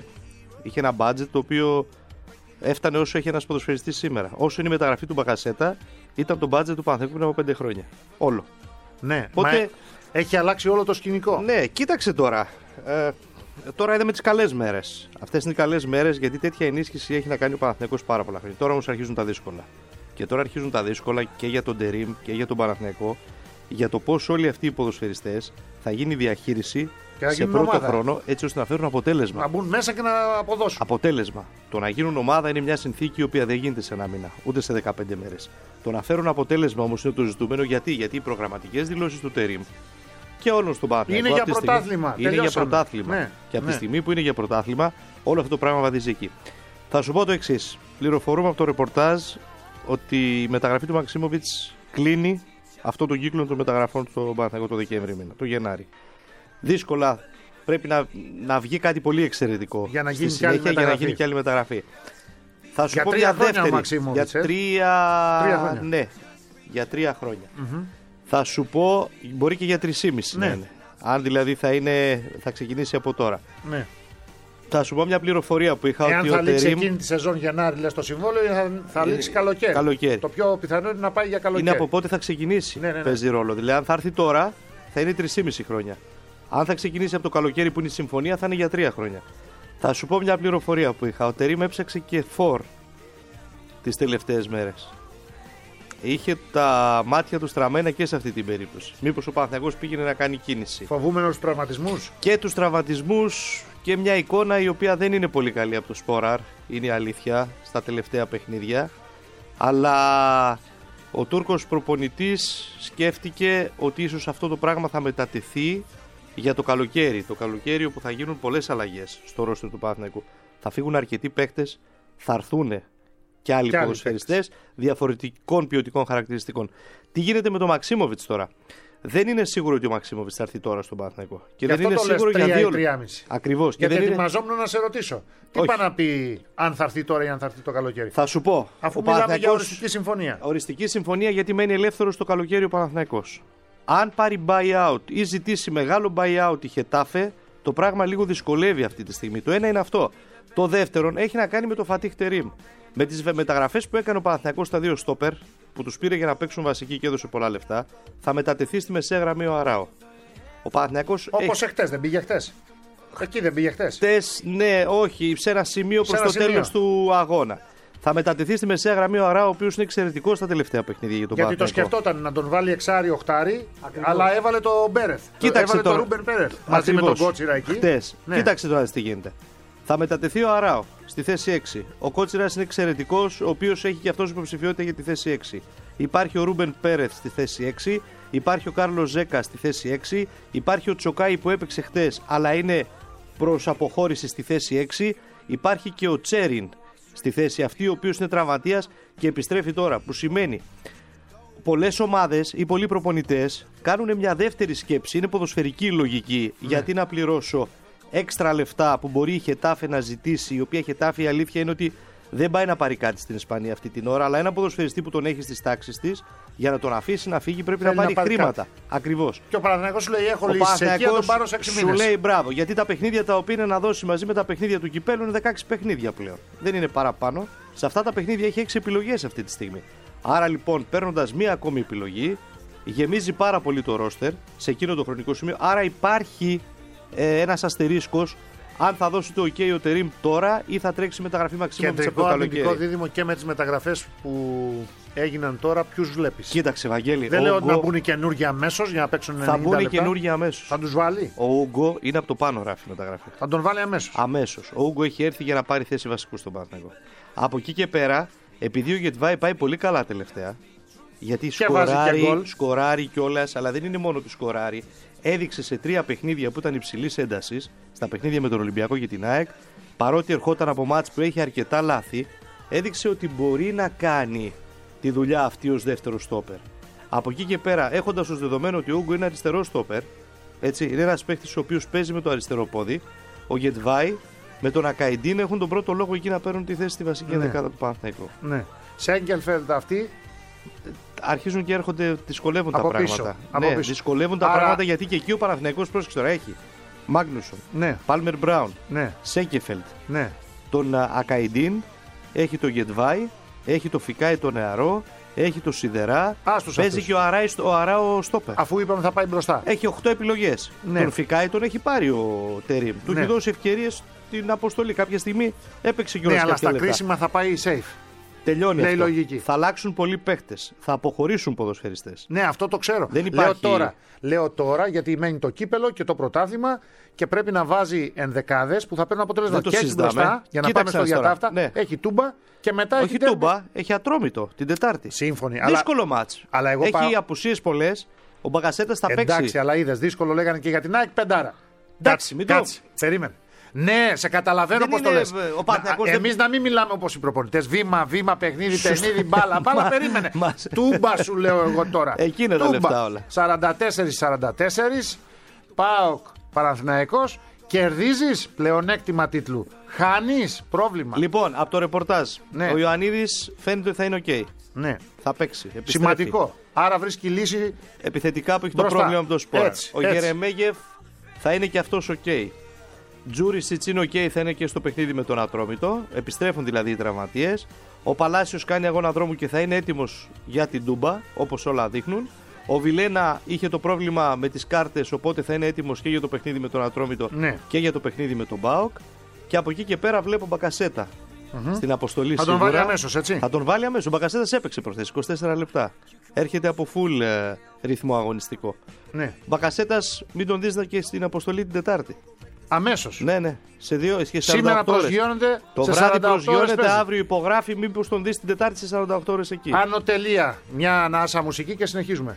είχε ένα budget το οποίο έφτανε όσο έχει ένας ποδοσφαιριστής σήμερα. Όσο είναι η μεταγραφή του Μπακασέτα, ήταν το budget του Παναθηναϊκού πριν από 5 χρόνια. Όλο. Ναι, Οπότε- έχει αλλάξει όλο το σκηνικό. Ναι, κοίταξε τώρα. Τώρα είδαμε τις καλές μέρες. Αυτές είναι οι καλές μέρες, γιατί τέτοια ενίσχυση έχει να κάνει ο Παναθηναϊκός πάρα πολλά χρόνια. Τώρα όμως αρχίζουν τα δύσκολα. Και τώρα αρχίζουν τα δύσκολα και για τον Τερίμ και για τον Παναθηναϊκό, για το πώς όλοι αυτοί οι ποδοσφαιριστές θα γίνει διαχείριση Και να σε γίνουν πρώτο ομάδα. χρόνο, έτσι ώστε να φέρουν αποτέλεσμα. Να μπουν μέσα και να αποδώσουν. Αποτέλεσμα. Το να γίνουν ομάδα είναι μια συνθήκη η οποία δεν γίνεται σε ένα μήνα, ούτε σε 15 μέρες. Το να φέρουν αποτέλεσμα όμως είναι το ζητούμενο. Γιατί οι προγραμματικές δηλώσεις του Τερίμ και όλων στον Παναθηναϊκό Είναι για αυτή τη στιγμή πρωτάθλημα. Είναι για Τελειώσαμε. πρωτάθλημα. Ναι, Και από τη ναι. στιγμή που είναι για πρωτάθλημα, όλο αυτό το πράγμα βαδίζει εκεί. Θα σου πω το εξής. Πληροφορούμε από το ρεπορτάζ ότι η μεταγραφή του Μαξίμοβιτς κλείνει αυτό το κύκλο των μεταγραφών στο Παναθηναϊκό το Δεκέμβρη μήνα, το Γενάρη. Δύσκολα πρέπει να βγει κάτι πολύ εξαιρετικό Για να στη γίνει και άλλη συνέχεια, για να μεταγραφή. γίνει και άλλη μεταγραφή. Θα σου Για πω 3 μια χρόνια ο δεύτερη. Μαξίμοβιτς, Για 3 χρόνια. Ναι, για 3 χρόνια. Θα σου πω, μπορεί και για 3,5 Ναι. να είναι. Αν δηλαδή θα ξεκινήσει από τώρα. Ναι. Θα σου πω μια πληροφορία που είχα Εάν ότι θα ο λήξει Τερίμ εκείνη τη σεζόν Γενάρη, λες το συμβόλαιο, ή θα λήξει καλοκαίρι. καλοκαίρι. Το πιο πιθανό είναι να πάει για καλοκαίρι. είναι από πότε θα ξεκινήσει. Ναι, ναι. Παίζει ρόλο. Δηλαδή, αν θα έρθει τώρα, θα είναι 3,5 χρόνια. Αν θα ξεκινήσει από το καλοκαίρι που είναι η συμφωνία, θα είναι για 3 χρόνια. Θα σου πω μια πληροφορία που είχα. Ο Τερίμ έψαξε και φορ τις τελευταίες μέρες. είχε τα μάτια του στραμμένα και σε αυτή την περίπτωση. Μήπως ο Παναθηναϊκός πήγαινε να κάνει κίνηση. Φοβούμενος τους τραυματισμούς. Και τους τραυματισμούς και μια εικόνα η οποία δεν είναι πολύ καλή από το Σπόραρ, είναι η αλήθεια, στα τελευταία παιχνίδια. Αλλά ο Τούρκος προπονητής σκέφτηκε ότι ίσως αυτό το πράγμα θα μετατεθεί για το καλοκαίρι. Το καλοκαίρι όπου θα γίνουν πολλές αλλαγές στο ρόστερ του Παναθηναϊκού. Θα φύγουν αρκετοί παίκτες, θα έρθουν και άλλοι ποδοσφαιριστές διαφορετικών ποιοτικών χαρακτηριστικών. Τι γίνεται με τον Μαξίμοβιτς τώρα? Δεν είναι σίγουρο ότι ο Μαξίμοβιτς θα έρθει τώρα στον Παναθηναϊκό. Και δεν είναι σίγουρο για 2-3,5. Ακριβώς. Γιατί ετοιμαζόμουν να σε ρωτήσω. Τι πάει να πει αν θα έρθει τώρα ή αν θα έρθει το καλοκαίρι? Θα σου πω. Αφού μιλάμε για οριστική συμφωνία. Οριστική συμφωνία γιατί μένει ελεύθερος το καλοκαίρι ο Παναθηναϊκός. Αν πάρει buyout ή ζητήσει μεγάλο buyout η Χετάφε, το πράγμα λίγο δυσκολεύει αυτή τη στιγμή. Το ένα είναι αυτό. Το δεύτερον έχει να κάνει με το Φατίχ Τερίμ. Με τις μεταγραφές που έκανε ο Παναθηναϊκός στα 2 στόπερ, που τους πήρε για να παίξουν βασική και έδωσε πολλά λεφτά, θα μετατεθεί στη μεσαία γραμμή ο Αράο. Ο Παναθηναϊκός. Όπως εχθές, δεν πήγε χθες? Εκεί δεν πήγε χθες? Ναι, όχι, σε ένα σημείο προς το τέλος του αγώνα. Θα μετατεθεί στη μεσαία γραμμή ο Αράο, ο οποίος είναι εξαιρετικός στα τελευταία παιχνίδια για τον Παναθηναϊκό. Γιατί το σκεφτόταν να τον βάλει εξάρι οχτάρι, αλλά έβαλε το Μπέρεθ. Έβαλε το Ρούμπεν Πέρεθ. Μαζί με τον Κότσιρα εκεί. Χτες. Ναι. Κοίταξε τώρα τι γίνεται. Θα μετατεθεί ο Αράο στη θέση 6. Ο Κότσιρας είναι εξαιρετικός, ο οποίος έχει και αυτός υποψηφιότητα για τη θέση 6. Υπάρχει ο Ρούμπεν Πέρεθ στη θέση 6. Υπάρχει ο Κάρλος Ζέκα στη θέση 6. Υπάρχει ο Τσοκάι που έπαιξε χτες, αλλά είναι προς αποχώρηση στη θέση 6. Υπάρχει και ο Τσέριν στη θέση αυτή, ο οποίος είναι τραυματίας και επιστρέφει τώρα. Που σημαίνει πολλές ομάδες ή πολλοί προπονητές κάνουν μια δεύτερη σκέψη. Είναι ποδοσφαιρική η λογική. Γιατί να πληρώσω έξτρα λεφτά που μπορεί η Χετάφε να ζητήσει, η οποία Χετάφε η αλήθεια είναι ότι δεν πάει να πάρει κάτι στην Ισπανία αυτή την ώρα, αλλά ένα ποδοσφαιριστή που τον έχει στις τάξεις της, για να τον αφήσει να φύγει πρέπει να πάρει χρήματα. Ακριβώς. Και ο Παναθηναϊκός σου λέει: έχω λύσει εκεί, να τον πάρω σε 6 μήνες. Σου λέει μπράβο, γιατί τα παιχνίδια τα οποία είναι να δώσει μαζί με τα παιχνίδια του κυπέλου είναι 16 παιχνίδια πλέον. Δεν είναι παραπάνω. Σε αυτά τα παιχνίδια έχει 6 επιλογές αυτή τη στιγμή. Άρα λοιπόν, παίρνοντας μία ακόμη επιλογή, γεμίζει πάρα πολύ το ρόστερ σε εκείνο το χρονικό σημείο. Άρα υπάρχει ένας αστερίσκος αν θα δώσει το OK ο Τερίμ τώρα ή θα τρέξει μεταγραφή Μαξίμοβιτς από το καλοκαίρι. Κεντρικό δίδυμο και με τις μεταγραφές που έγιναν τώρα, ποιους βλέπεις? Κοίταξε, Βαγγέλη. Δεν λέω να μπουν καινούργια αμέσως για να παίξουν 90 λεπτά. Θα μπουν καινούργια αμέσως. Θα τους βάλει. Ο Ούγκο είναι από το πάνω, γράφει μεταγραφή. Θα τον βάλει αμέσως. Αμέσως. Ο Ούγκο έχει έρθει για να πάρει θέση βασικού στον Παναθηναϊκό. Από εκεί και πέρα, επειδή ο Γετβάη πάει πολύ καλά τελευταία, γιατί σκοράρει κιόλας, αλλά δεν είναι μόνο του σκοράρει. Έδειξε σε 3 παιχνίδια που ήταν υψηλής έντασης, στα παιχνίδια με τον Ολυμπιακό και την ΑΕΚ, παρότι ερχόταν από μάτς που έχει αρκετά λάθη, έδειξε ότι μπορεί να κάνει τη δουλειά αυτή ως δεύτερο στόπερ. Από εκεί και πέρα, έχοντας ως δεδομένο ότι ο Ούγκο είναι αριστερό στόπερ, έτσι, είναι ένας παίκτης ο οποίος παίζει με το αριστερό πόδι, ο Γετβάη με τον Ακαϊντίν έχουν τον πρώτο λόγο εκεί να παίρνουν τη θέση στη βασική δεκάδα του Παναθηναϊκού. Ναι. Σε Έγκελφελντ αυτή. Αρχίζουν και έρχονται, δυσκολεύουν τα πράγματα. Ναι, δυσκολεύουν τα πράγματα γιατί και εκεί ο Παναθηναϊκός, πρόσεξε τώρα, έχει Μάγνουσον, Πάλμερ Μπράουν, Σέγκεφελντ, τον Ακαϊντίν, έχει το Γετβάη, έχει το Φικάι το νεαρό, έχει το Σιδερά, παίζει και ο Αράο στόπερ. Αφού είπαμε θα πάει μπροστά. Έχει 8 επιλογές. Τον Φικάι τον έχει πάρει ο Τερίμ. Του έχει δώσει ευκαιρίες στην αποστολή. Κάποια στιγμή έπαιξε και ο αλλά στα κρίσιμα θα πάει safe. Τελειώνει αυτό. Λογική. Θα αλλάξουν πολλοί παίχτες. Θα αποχωρήσουν ποδοσφαιριστές. Ναι, αυτό το ξέρω. Δεν υπάρχει... Λέω τώρα γιατί μένει το κύπελο και το πρωτάθλημα και πρέπει να βάζει ενδεκάδες που θα παίρνουν αποτέλεσμα και έτσι μπροστά για να πάμε στο διατάφτα. Ναι. Έχει Τούμπα και μετά έχει Τούμπα, έχει Ατρόμητο την Τετάρτη. Σύμφωνοι. Δύσκολο μάτς. Έχει απουσίες πολλές. Ο Μπαγκασέτας θα παίξει. Εντάξει, αλλά είδες, δύσκολο λέγανε και για την ΑΕΚ πεντάρα. Εντάξει, μην το. Περίμενε. Ναι, σε καταλαβαίνω πώς το λες. Εμείς να μην μιλάμε όπως οι προπονητές. Βήμα, παιχνίδι, μπάλα. Μπάλα, περίμενε. Τούμπα σου λέω εγώ τώρα. Εκεί είναι τα λεφτά όλα. 44-44. ΠΑΟΚ Παναθηναϊκός. Κερδίζεις, πλεονέκτημα τίτλου. Χάνεις, πρόβλημα. Λοιπόν, από το ρεπορτάζ. Ο Ιωαννίδης φαίνεται ότι θα είναι OK. Ναι. Θα παίξει. Επιστρέφει. Σημαντικό. Άρα βρίσκει λύση. Επιθετικά που έχει μπροστά. Το πρόβλημα με το Σπορ. Ο Γερεμέγεφ θα είναι και αυτός OK. Τζούρισιτς είναι OK, θα είναι και στο παιχνίδι με τον Ατρόμητο. Επιστρέφουν δηλαδή οι τραυματίες. Ο Παλάσιος κάνει αγώνα δρόμου και θα είναι έτοιμος για την Τούμπα, όπως όλα δείχνουν. Ο Βιλένα είχε το πρόβλημα με τις κάρτες, οπότε θα είναι έτοιμος και για το παιχνίδι με τον Ατρόμητο και για το παιχνίδι με τον ΠΑΟΚ. Και από εκεί και πέρα βλέπω Μπακασέτα. στην αποστολή Θα σίγουρα. τον βάλει αμέσως, έτσι. Θα τον βάλει αμέσως. Ο Μπακασέτας έπαιξε προχθές 24 λεπτά. Έρχεται από full ρυθμό αγωνιστικό. Ναι. Μπακασέτας, μην τον δεις και στην αποστολή την Τετάρτη. Αμέσως. Ναι. Σε 2 και 48 Σήμερα ώρες. προσγειώνεται. Το σε βράδυ 48 ώρες προσγειώνεται, παίζει. αύριο υπογράφει. Μήπως τον δεις την Τετάρτη σε 48 ώρες εκεί. Άνω τελεία. Μια ανάσα μουσική και συνεχίζουμε.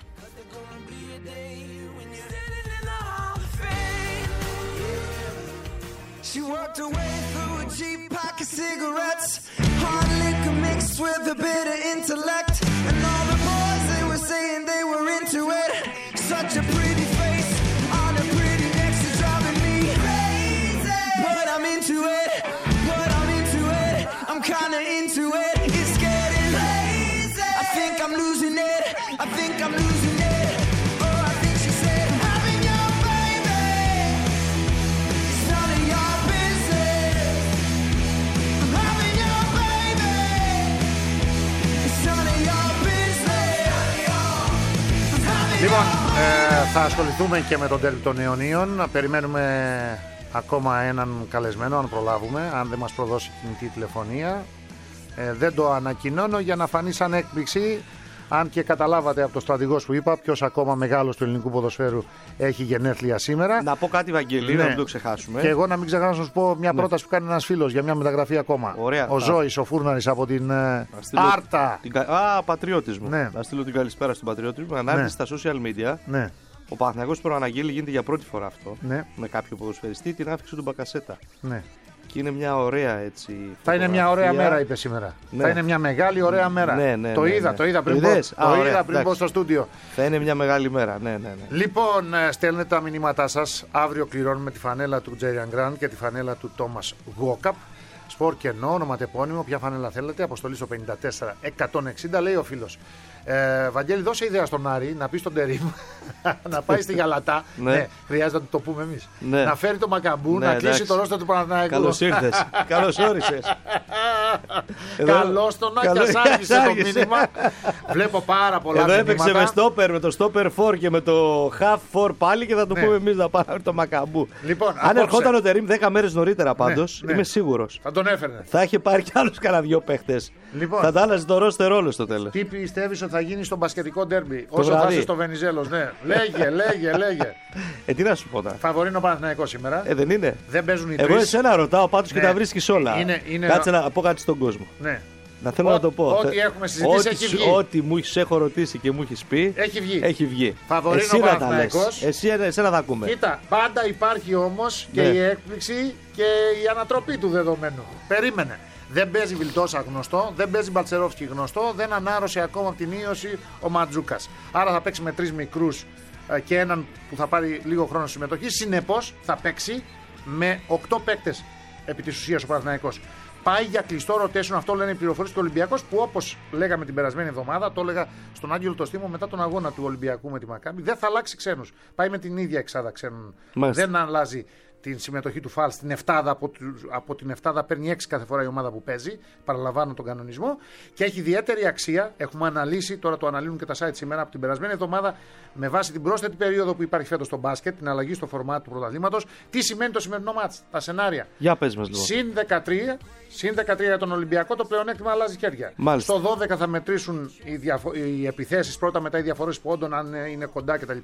She worked her way through a cheap pack of cigarettes, hard liquor mixed with a bit of intellect, and all the boys they were saying they were into it. Such a pretty face on a pretty neck, she's driving me crazy. But I'm into it. I'm kinda into it. It's getting crazy. I think I'm losing it. Oh, I think she said, having your baby. It's none of your business. I'm having your baby. It's none of your business. I'm having Λοιπόν, your θα ασχοληθούμε και με τον τέρμπι των Ιωνίων. Περιμένουμε ακόμα έναν καλεσμένο, αν προλάβουμε, αν δεν μας προδώσει κινητή τηλεφωνία. Δεν το ανακοινώνω για να φανεί σαν έκπληξη. Αν και καταλάβατε από το στρατηγός που είπα, ποιος ακόμα μεγάλος του ελληνικού ποδοσφαίρου έχει γενέθλια σήμερα. Να πω κάτι, Βαγγελή, Ναι. να μην το ξεχάσουμε. Και εγώ να μην ξεχάσω να σου πω μια πρόταση που κάνει ένας φίλος για μια μεταγραφή ακόμα. Ωραία. Ο Ζώης, ο Φούρναρης από την Άρτα. Πατριώτης μου. Ναι. Να στείλω την καλησπέρα στον πατριώτη μου. Να έρθει στα social media. Ναι, Ο Παναθηναϊκός προαναγγείλει, γίνεται για πρώτη φορά αυτό. ναι, Με κάποιο ποδοσφαιριστή, την άφηξη του Μπακασέτα. ναι. Και είναι μια ωραία έτσι. Θα είναι μια ωραία φωτογραφία. μέρα, είπε σήμερα. Ναι. Θα είναι μια μεγάλη ωραία μέρα. Ναι, Το ναι, είδα, ναι. το είδα πριν, Το είδες? πω, το Ωραία, είδα πριν εντάξει. πω στο στούντιο. Θα είναι μια μεγάλη μέρα, ναι. Λοιπόν, στέλνετε τα μηνύματά σας. Αύριο κληρώνουμε τη φανέλα του Τζέριαν Γκραντ και τη φανέλα του Τόμας Γουόκαπ. Σπορ κενό, ονοματεπώνυμο, ποια φανέλα θέλετε. Αποστολή στο 54-160, λέει ο φίλος. Βαγγέλη, δώσε ιδέα στον Άρη να πει στον Τερίμ να πάει στη Γαλατά. Ναι. Χρειάζεται να το πούμε εμείς. Ναι. Να φέρει το Μακαμπού, Ναι, να κλείσει εντάξει. το ρόστερ του Παναθηναϊκού. Καλώς ήρθες. Καλώς όρισες. Καλώς τον και Καλώς- ας άργησε το άργησε. μήνυμα. Βλέπω πάρα πολλά Εδώ έπαιξε μηνύματα. με στόπερ, με το στόπερ 4 και με το half 4 πάλι και θα το Ναι. πούμε εμείς να πάμε το Μακαμπού. Λοιπόν, Αν απόψε. ερχόταν ο Τερίμ 10 μέρες νωρίτερα πάντως, ναι. είμαι σίγουρος. Θα τον έφερνε. Θα είχε πάρει κι άλλους κανένα δυο παίχτες. Λοιπόν. Θα τα άλλαζε το ρόστερ όλο στο τέλος. Τι πιστεύεις ότι θα γίνει στο μπασκετικό ντέρμπι όσο θα βράδυ. είσαι στο Βενιζέλος, ναι. Λέγε. Τι να σου πω τώρα. Φαβορεί είναι ο Παναθηναϊκός σήμερα. Δεν είναι. Δεν παίζουν οι Εγώ τρεις. εσένα ρωτάω πάντως και Ναι. τα βρίσκεις όλα. Είναι- Κάτσε να πω κάτι στον κόσμο. Ναι. Να θέλω να το πω. Ό,τι έχουμε συζητήσει έχει βγει. Ό,τι μου έχω ρωτήσει και μου έχει πει. Έχει βγει. Έχει βγει. Φαβορεί Εσύ είναι ο να τα λες. Παναθηναϊκός. Εσένα θα ακούμε. Κοίτα, πάντα υπάρχει όμως και Ναι. η έκπληξη και η ανατροπή του δεδομένου. Περίμενε. Δεν παίζει Βιλτόσα γνωστό, δεν παίζει Μπαλτσερόφσκι γνωστό, δεν ανάρρωσε ακόμα από την ίωση ο Ματζούκας. Άρα θα παίξει με 3 μικρούς και έναν που θα πάρει λίγο χρόνο συμμετοχή. Συνεπώς θα παίξει με 8 παίκτες επί της ουσίας ο Παναθηναϊκός. Πάει για κλειστό rotation, αυτό λένε οι πληροφορίες του Ολυμπιακός, που όπως λέγαμε την περασμένη εβδομάδα, το έλεγα στον Άγγελο το Στίμο μετά τον αγώνα του Ολυμπιακού με τη Μακάμπη, δεν θα αλλάξει ξένους. Πάει με την ίδια εξάδα ξένων. Μάλιστα. Δεν αλλάζει την συμμετοχή του Φαλ στην εφτάδα. Από την εφτάδα παίρνει 6 κάθε φορά η ομάδα που παίζει. Παραλαμβάνω τον κανονισμό. Και έχει ιδιαίτερη αξία. Έχουμε αναλύσει, τώρα το αναλύουν και τα site σήμερα από την περασμένη εβδομάδα, με βάση την πρόσθετη περίοδο που υπάρχει φέτος στο μπάσκετ, την αλλαγή στο φορμάτ του πρωταθλήματος. Τι σημαίνει το σημερινό μάτς, τα σενάρια. Για πες μας λίγο. Συν 13 για τον Ολυμπιακό, το πλεονέκτημα αλλάζει χέρια. Μάλιστα. Στο 12 θα μετρήσουν οι επιθέσεις πρώτα, μετά οι διαφορές πόντων, αν είναι κοντά κτλ.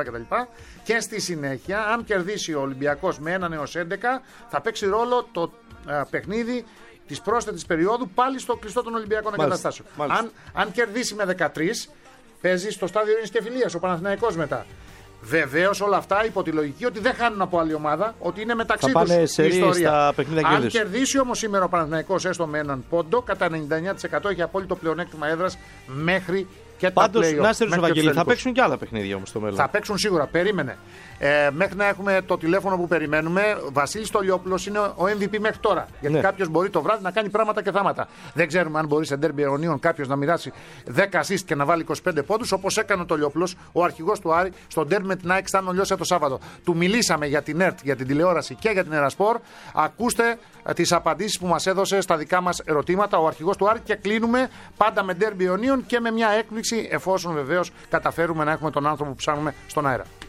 Και στη συνέχεια, αν κερδίσει ο Ολυμπιακός με 1 έως 11, θα παίξει ρόλο το παιχνίδι της πρόσθετης περίοδου πάλι στο κλειστό των Ολυμπιακών εγκαταστάσεων. Αν κερδίσει με 13, παίζει στο στάδιο Ειρήνης και Φιλίας ο Παναθηναϊκός μετά. Βεβαίως όλα αυτά υπό τη λογική ότι δεν χάνουν από άλλη ομάδα, ότι είναι μεταξύ Θα τους πάνε η σε ρί ιστορία. στα παιχνίδια Αν κέρδους. κερδίσει όμως σήμερα ο Παναθηναϊκός έστω με έναν πόντο, κατά 99% έχει απόλυτο πλεονέκτημα έδρας μέχρι και Πάντως, τα play-off. να στείλω, μέχρι και τους Βαγγέλη, θα τελικούς. παίξουν και άλλα παιχνίδια όμως στο μέλλον. Θα παίξουν σίγουρα, περίμενε. Μέχρι να έχουμε το τηλέφωνο που περιμένουμε, Βασίλης Στολιόπουλος είναι ο MVP μέχρι τώρα. Γιατί Ναι. κάποιος μπορεί το βράδυ να κάνει πράγματα και θάματα. Δεν ξέρουμε αν μπορεί σε ντέρμπι αιωνίων κάποιος να μοιράσει 10 assist και να βάλει 25 πόντους, όπως έκανε ο Τολιόπουλος, ο αρχηγός του Άρη, στο ντέρμπι με την ΑΕΚ Στάνο Λιώσα το Σάββατο. Του μιλήσαμε για την ΕΡΤ, για την τηλεόραση και για την Ερασπορ. Ακούστε τις απαντήσεις που μας έδωσε στα δικά μας ερωτήματα ο αρχηγός του Άρη και κλείνουμε πάντα με ντέρμπι αιωνίων και με μια έκπληξη, εφόσον βεβαίως καταφέρουμε να έχουμε τον άνθρωπο που ψάχνουμε στον αέρα.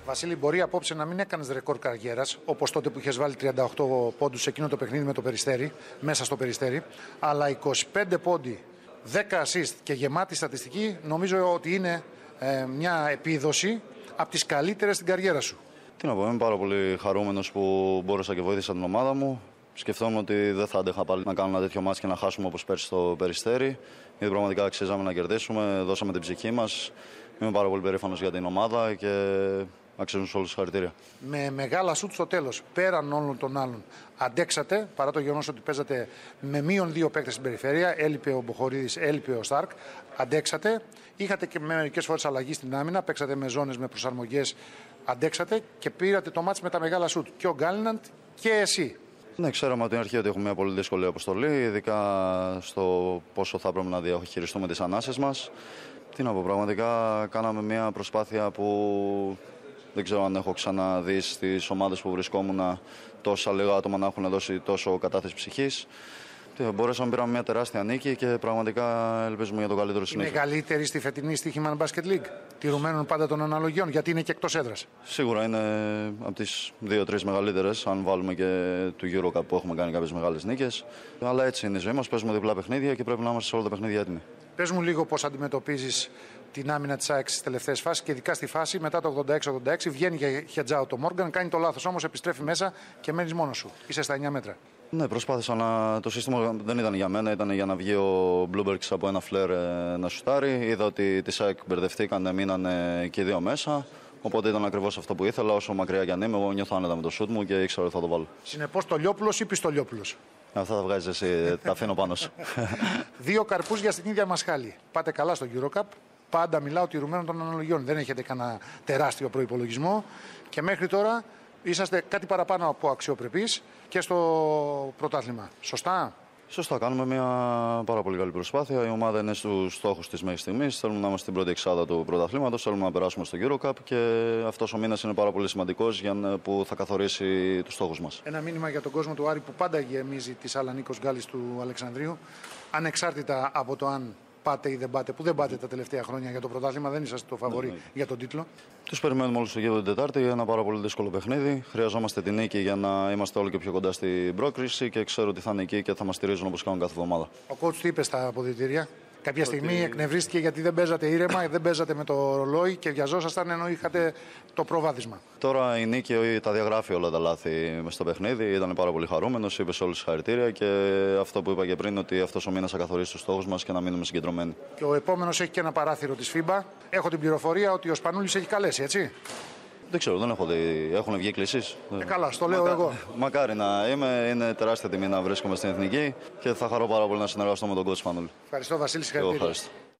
Βασίλη, μπορεί απόψε να μην έκανες ρεκόρ καριέρας, όπως τότε που είχες βάλει 38 πόντους σε εκείνο το παιχνίδι με το Περιστέρι, μέσα στο Περιστέρι, αλλά 25 πόντι, 10 assist και γεμάτη στατιστική, νομίζω ότι είναι μια επίδοση από τις καλύτερες στην καριέρα σου. Τι να πω, είμαι πάρα πολύ χαρούμενος που μπόρεσα και βοήθησα την ομάδα μου. Σκεφτόμουν ότι δεν θα άντεχα πάλι να κάνω ένα τέτοιο μάτς και να χάσουμε όπως πέρσι στο Περιστέρι. Γιατί πραγματικά αξίζαμε να κερδίσουμε, δώσαμε την ψυχή μας. Είμαι πάρα πολύ περήφανος για την ομάδα και αξίζουν σε όλους συγχαρητήρια. Με μεγάλα σουτ στο τέλος, πέραν όλων των άλλων, αντέξατε, παρά το γεγονός ότι παίζατε με μείον 2 παίκτες στην περιφέρεια. Έλειπε ο Μποχορίδης, έλειπε ο Στάρκ. Αντέξατε. Είχατε και μερικές φορές αλλαγή στην άμυνα, παίξατε με ζώνες, με προσαρμογές. Αντέξατε και πήρατε το μάτς με τα μεγάλα σουτ. Και ο Γκάλιναντ και εσύ. Ναι, ξέραμε από την αρχή ότι έχουμε μια πολύ δύσκολη αποστολή, ειδικά στο πόσο θα πρέπει να διαχειριστούμε τις ανάσες μας. Τι να πω, πραγματικά κάναμε μια προσπάθεια που δεν ξέρω αν έχω ξαναδεί στις ομάδες που βρισκόμουν τόσα λίγα άτομα να έχουν δώσει τόσο κατάθεση ψυχής. Μπορέσαμε να πήραμε μια τεράστια νίκη και πραγματικά ελπίζουμε για το καλύτερο συνέχεια. Είναι μεγαλύτερη στη φετινή Στοίχημαν Basket League, τηρουμένων πάντα των αναλογιών, γιατί είναι και εκτός έδρας. Σίγουρα είναι από τις 2-3 μεγαλύτερες, αν βάλουμε και του EuroCup που έχουμε κάνει κάποιες μεγάλες νίκες. Αλλά έτσι είναι η ζωή μας, παίζουμε διπλά παιχνίδια και πρέπει να είμαστε σε όλα τα παιχνίδια έτοιμοι. Πες μου λίγο πώς αντιμετωπίζεις την άμυνα της ΑΕΚ στις τελευταίες φάσεις και ειδικά στη φάση μετά το 86-86. Βγαίνει για χετζάο το Μόργαν, κάνει το λάθος όμως, επιστρέφει μέσα και μένεις μόνος σου. Είσαι στα 9 μέτρα. Ναι, προσπάθησα να. Το σύστημα δεν ήταν για μένα, ήταν για να βγει ο Bloomberg από ένα φλερ να σουτάρει. Είδα ότι τη ΑΕΚ μπερδευτήκαν, μείνανε και οι δύο μέσα. Οπότε ήταν ακριβώς αυτό που ήθελα. Όσο μακριά κι αν είμαι, εγώ νιώθω άνετα με το σουτ μου και ήξερα ότι θα το βάλω. Συνεπώς το Λιόπουλος ή Πιστολιόπουλος. Αυτά τα βγάζεις εσύ, τα αφήνω πάνω σου. 2 καρπούς για στην ίδια μασχάλη. Πάτε καλά στο EuroCup. Πάντα μιλάω τηρουμένων των αναλογιών. Δεν έχετε κανένα τεράστιο προϋπολογισμό και μέχρι τώρα είσαστε κάτι παραπάνω από αξιοπρεπείς και στο πρωτάθλημα. Σωστά. Σωστά, κάνουμε μια πάρα πολύ καλή προσπάθεια. Η ομάδα είναι στους στόχους της μέχρι στιγμής. Θέλουμε να είμαστε στην πρώτη εξάδα του πρωταθλήματος, θέλουμε να περάσουμε στο EuroCup και αυτός ο μήνας είναι πάρα πολύ σημαντικός που θα καθορίσει τους στόχους μας. Ένα μήνυμα για τον κόσμο του Άρη που πάντα γεμίζει τη σάλα Νίκος Γκάλης του Αλεξανδρίου, ανεξάρτητα από το αν πάτε ή δεν πάτε, που δεν πάτε τα τελευταία χρόνια για το πρωτάθλημα, δεν είσαστε το φαβορί για τον τίτλο. Τους περιμένουμε όλους στο γήπεδο την Τετάρτη, ένα πάρα πολύ δύσκολο παιχνίδι. Χρειαζόμαστε την νίκη για να είμαστε όλο και πιο κοντά στην πρόκριση και ξέρω ότι θα είναι εκεί και θα μας στηρίζουν όπως κάνουν κάθε εβδομάδα. Ο coach τι είπε στα αποδυτήρια? Κάποια στιγμή εκνευρίστηκε γιατί δεν παίζατε ήρεμα, δεν παίζατε με το ρολόι και βιαζόσασταν ενώ είχατε το προβάδισμα. Τώρα η νίκη τα διαγράφει όλα τα λάθη μες στο παιχνίδι. Ήταν πάρα πολύ χαρούμενος, είπε σε όλους συγχαρητήρια και αυτό που είπα και πριν, ότι αυτός ο μήνας θα καθορίσει τους στόχους μας και να μείνουμε συγκεντρωμένοι. Και ο επόμενος έχει και ένα παράθυρο της FIBA. Έχω την πληροφορία ότι ο Σπανούλης έχει καλέσει, έτσι. Δεν ξέρω, δεν έχω δει. Έχουν βγει κλήσεις. Καλά, στο λέω εγώ. Μακάρι να είμαι. Είναι τεράστια τιμή να βρίσκομαι στην Εθνική και θα χαρώ πάρα πολύ να συνεργαστώ με τον coach Σπανούλη. Ευχαριστώ, Βασίλη. Συγχαρητήρια.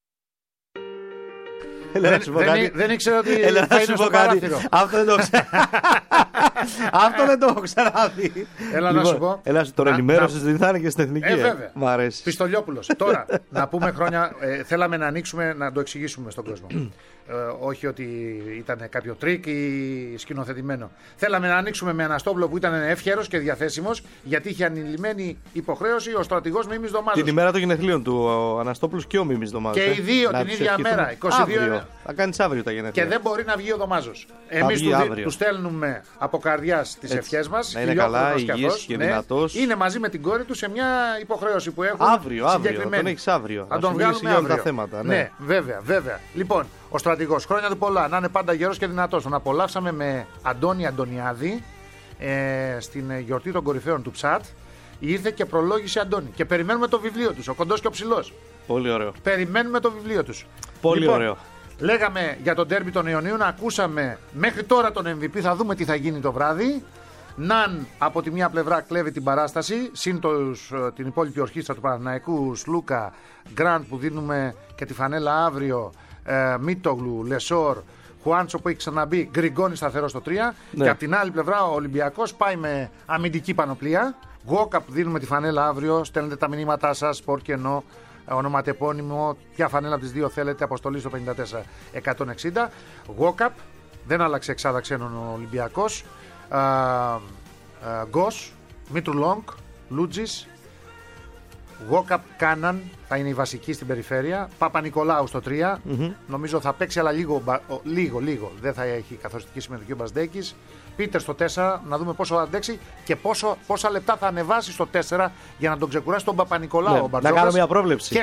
Δεν ήξερα ότι θα είναι στο παράθυρο. Αυτό δεν το ξέρω. Αυτό δεν το έχω ξαναδεί. Έλα να σου πω. Έλα, τώρα ενημέρωσες ότι θα είναι και στην Εθνική. Βέβαια. Μ' αρέσει. Πιστολιόπουλος. Τώρα, να πούμε χρόνια. Θέλαμε να ανοίξουμε, να το εξηγήσουμε στον κόσμο. Όχι ότι ήταν κάποιο τρίκ ή σκηνοθετημένο. Θέλαμε να ανοίξουμε με Αναστόπουλο που ήταν εύχερος και διαθέσιμος, γιατί είχε ανηλυμένη υποχρέωση ο στρατηγός Μίμης Δωμάζος. Την ημέρα των γενεθλίων του ο Αναστόπουλος και ο Μίμης Δωμάζος. Και οι δύο την ίδια μέρα. 22. Θα κάνεις αύριο τα γενέθλια. Και δεν μπορεί να βγει ο Δωμάζος. Εμείς του στέλνουμε από καρδιάς τις ευχές μας. Να είναι καλά, υγιής και δυνατός. Είναι μαζί με την κόρη του σε μια υποχρέωση που έχουν. Αύριο. Τον έχεις αύριο. Θα τον βγάλουμε για όλα τα θέματα. Ναι, βέβαια. Λοιπόν, ο στρατηγός, χρόνια του πολλά, να είναι πάντα γερός και δυνατός. Τον απολαύσαμε με Αντώνη Αντωνιάδη στην γιορτή των κορυφαίων του ΨΑΤ. Ήρθε και προλόγησε Αντώνη. Και περιμένουμε το βιβλίο τους, ο Κοντός και ο Ψηλός. Πολύ ωραίο. Περιμένουμε το βιβλίο τους. Πολύ ωραίο. Λέγαμε για τον ντέρμπι των Ιωνίων, ακούσαμε μέχρι τώρα τον MVP, θα δούμε τι θα γίνει το βράδυ. Ναν από τη μία πλευρά κλέβει την παράσταση, συν την υπόλοιπη ορχήστρα του Παναθηναϊκού, Σλούκα, Γκραντ που δίνουμε και τη φανέλα αύριο, Μίτογλου, Λεσόρ, Χουάντσο που έχει ξαναμπεί, Γκριγκόνη σταθερό στο 3. Ναι. Και από την άλλη πλευρά ο Ολυμπιακός πάει με αμυντική πανοπλία. Γουόκαπ δίνουμε τη φανέλα αύριο, στέλνετε τα μηνύματά σας, σπορ και ενώ, ονοματεπώνυμο, ποια φανέλα από τις δύο θέλετε, αποστολή στο 54-160. Γουόκαπ, δεν άλλαξε εξάδα ξένων ο Ολυμπιακός. Γκος, Μήτρου Λόγκ, Λούτζης, Γόκαπ Κάναν θα είναι η βασική στην περιφέρεια. Παπα-Νικολάου στο 3. Νομίζω θα παίξει, αλλά λίγο. Δεν θα έχει καθοριστική συμμετοχή ο Μπασδέκης. Πίτερ στο 4, να δούμε πόσο θα αντέξει και πόσα λεπτά θα ανεβάσει στο 4 για να τον ξεκουράσει τον Παπα-Νικολάου. Ναι, ο Μπαρτζόκας. να κάνω μια πρόβλεψη.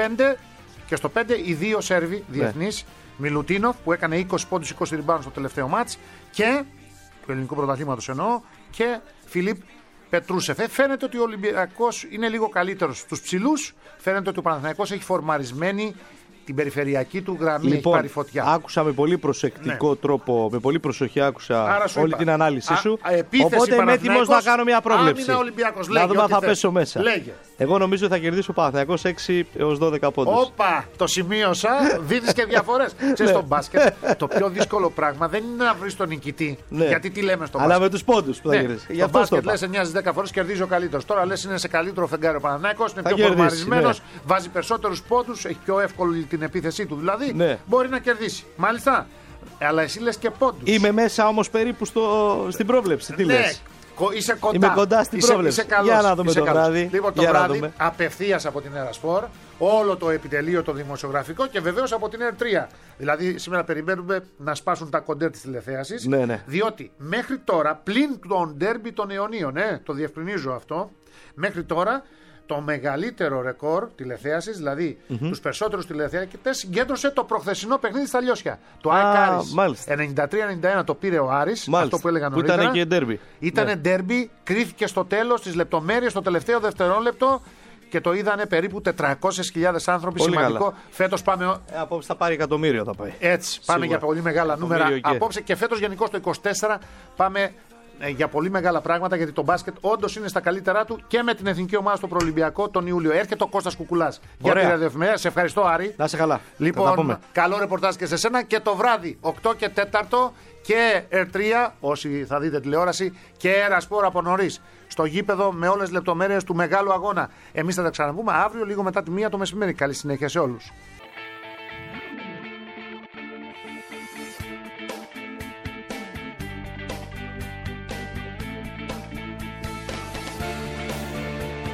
Και στο 5 οι δύο Σέρβοι διεθνείς. Μιλουτίνοφ που έκανε 20 πόντους, 20 rebound στο τελευταίο μάτς και του ελληνικού πρωταθλήματος εννοώ, και Φιλίπ Πετρούσεφ. Φαίνεται ότι ο Ολυμπιακός είναι λίγο καλύτερος στους ψηλούς. Φαίνεται ότι ο Παναθηναϊκός έχει φορμαρισμένη την περιφερειακή του γραμμή, Λοιπόν, έχει πάρει φωτιά. Άκουσα με πολύ προσεκτικό τρόπο, με πολύ προσοχή άκουσα όλη είπα, την ανάλυση σου. επίθεση Οπότε είμαι έτοιμος να κάνω μια πρόβλεψη. Άμυνα Ολυμπιακός. Να δούμε αν θα πέσω μέσα. Λέγε. Εγώ νομίζω θα κερδίσει ο Παναθηναϊκός 6 έως 12 πόντους. Όπα, το σημείωσα. Δίνεις και διαφορές. Ξέρεις, στο μπάσκετ το πιο δύσκολο πράγμα δεν είναι να βρεις τον νικητή. Ναι. Γιατί τι λέμε στο Αλλά μπάσκετ. με τους πόντους που θα κερδίσει. Στο μπάσκετ λες 9 στις 10 φορές κερδίζει ο καλύτερος. Τώρα λες είναι σε καλύτερο φεγγάρι ο Παναθηναϊκός, είναι πιο κερδίσει, φορμαρισμένος, ναι. βάζει περισσότερους πόντους, έχει πιο εύκολη την επίθεσή του. Δηλαδή Ναι. μπορεί να κερδίσει. Μάλιστα. Αλλά εσύ λες και πόντους. Είμαι μέσα όμως περίπου στην πρόβλεψη. Τι λες? Είσαι κοντά. Είμαι κοντά στην πρόβλεψη. Είσαι καλός. Για να δούμε Είσαι το καλός. βράδυ. Λοιπόν, το Για να βράδυ δούμε. απευθείας από την Ερασπορ, όλο το επιτελείο το δημοσιογραφικό και βεβαίως από την ΕΡΤ3. Δηλαδή σήμερα περιμένουμε να σπάσουν τα κοντέρ της τηλεθέασης. Ναι, ναι. Διότι μέχρι τώρα, πλην των ντέρμπι των αιωνίων, το διευκρινίζω αυτό, μέχρι τώρα το μεγαλύτερο ρεκόρ τηλεθέασης, δηλαδή τους περισσότερους τηλεθεατές, συγκέντρωσε το προχθεσινό παιχνίδι στα Λιώσια. Το ΑΕΚ Άρης. μάλιστα. 93-91 το πήρε ο Άρης, Μάλιστα. αυτό που έλεγα Που νωρίτερα. ήταν και ντέρμπι. Ήτανε Ναι. ντέρμπι, κρίθηκε στο τέλος, στις λεπτομέρειες, στο τελευταίο δευτερόλεπτο και το είδανε περίπου 400.000 άνθρωποι. Πολύ Σημαντικό. καλά. Φέτος πάμε. Απόψε θα πάρει εκατομμύριο θα πάει. Έτσι, πάμε Σίγουρα. για πολύ μεγάλα νούμερα Εκατομμύριο και. απόψε και φέτος γενικώς το 24 πάμε για πολύ μεγάλα πράγματα, γιατί το μπάσκετ όντως είναι στα καλύτερά του και με την εθνική ομάδα στο προολυμπιακό τον Ιούλιο. Έρχεται ο Κώστας Κουκουλάς για Ωραία. τη ραδιοεφημερία. Σε ευχαριστώ, Άρη. Να είσαι καλά. Θα τα Λοιπόν, πούμε. καλό ρεπορτάζ και σε σένα. Και το βράδυ 8 και 4 και R3, όσοι θα δείτε τηλεόραση, και Ερασπορ από νωρίς. Στο γήπεδο με όλες τις λεπτομέρειες του μεγάλου αγώνα. Εμείς θα τα ξαναπούμε αύριο λίγο μετά τη 1 το μεσημέρι. Καλή συνέχεια σε όλους.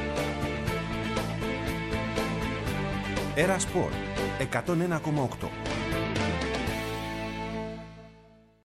Era Sport 101,8.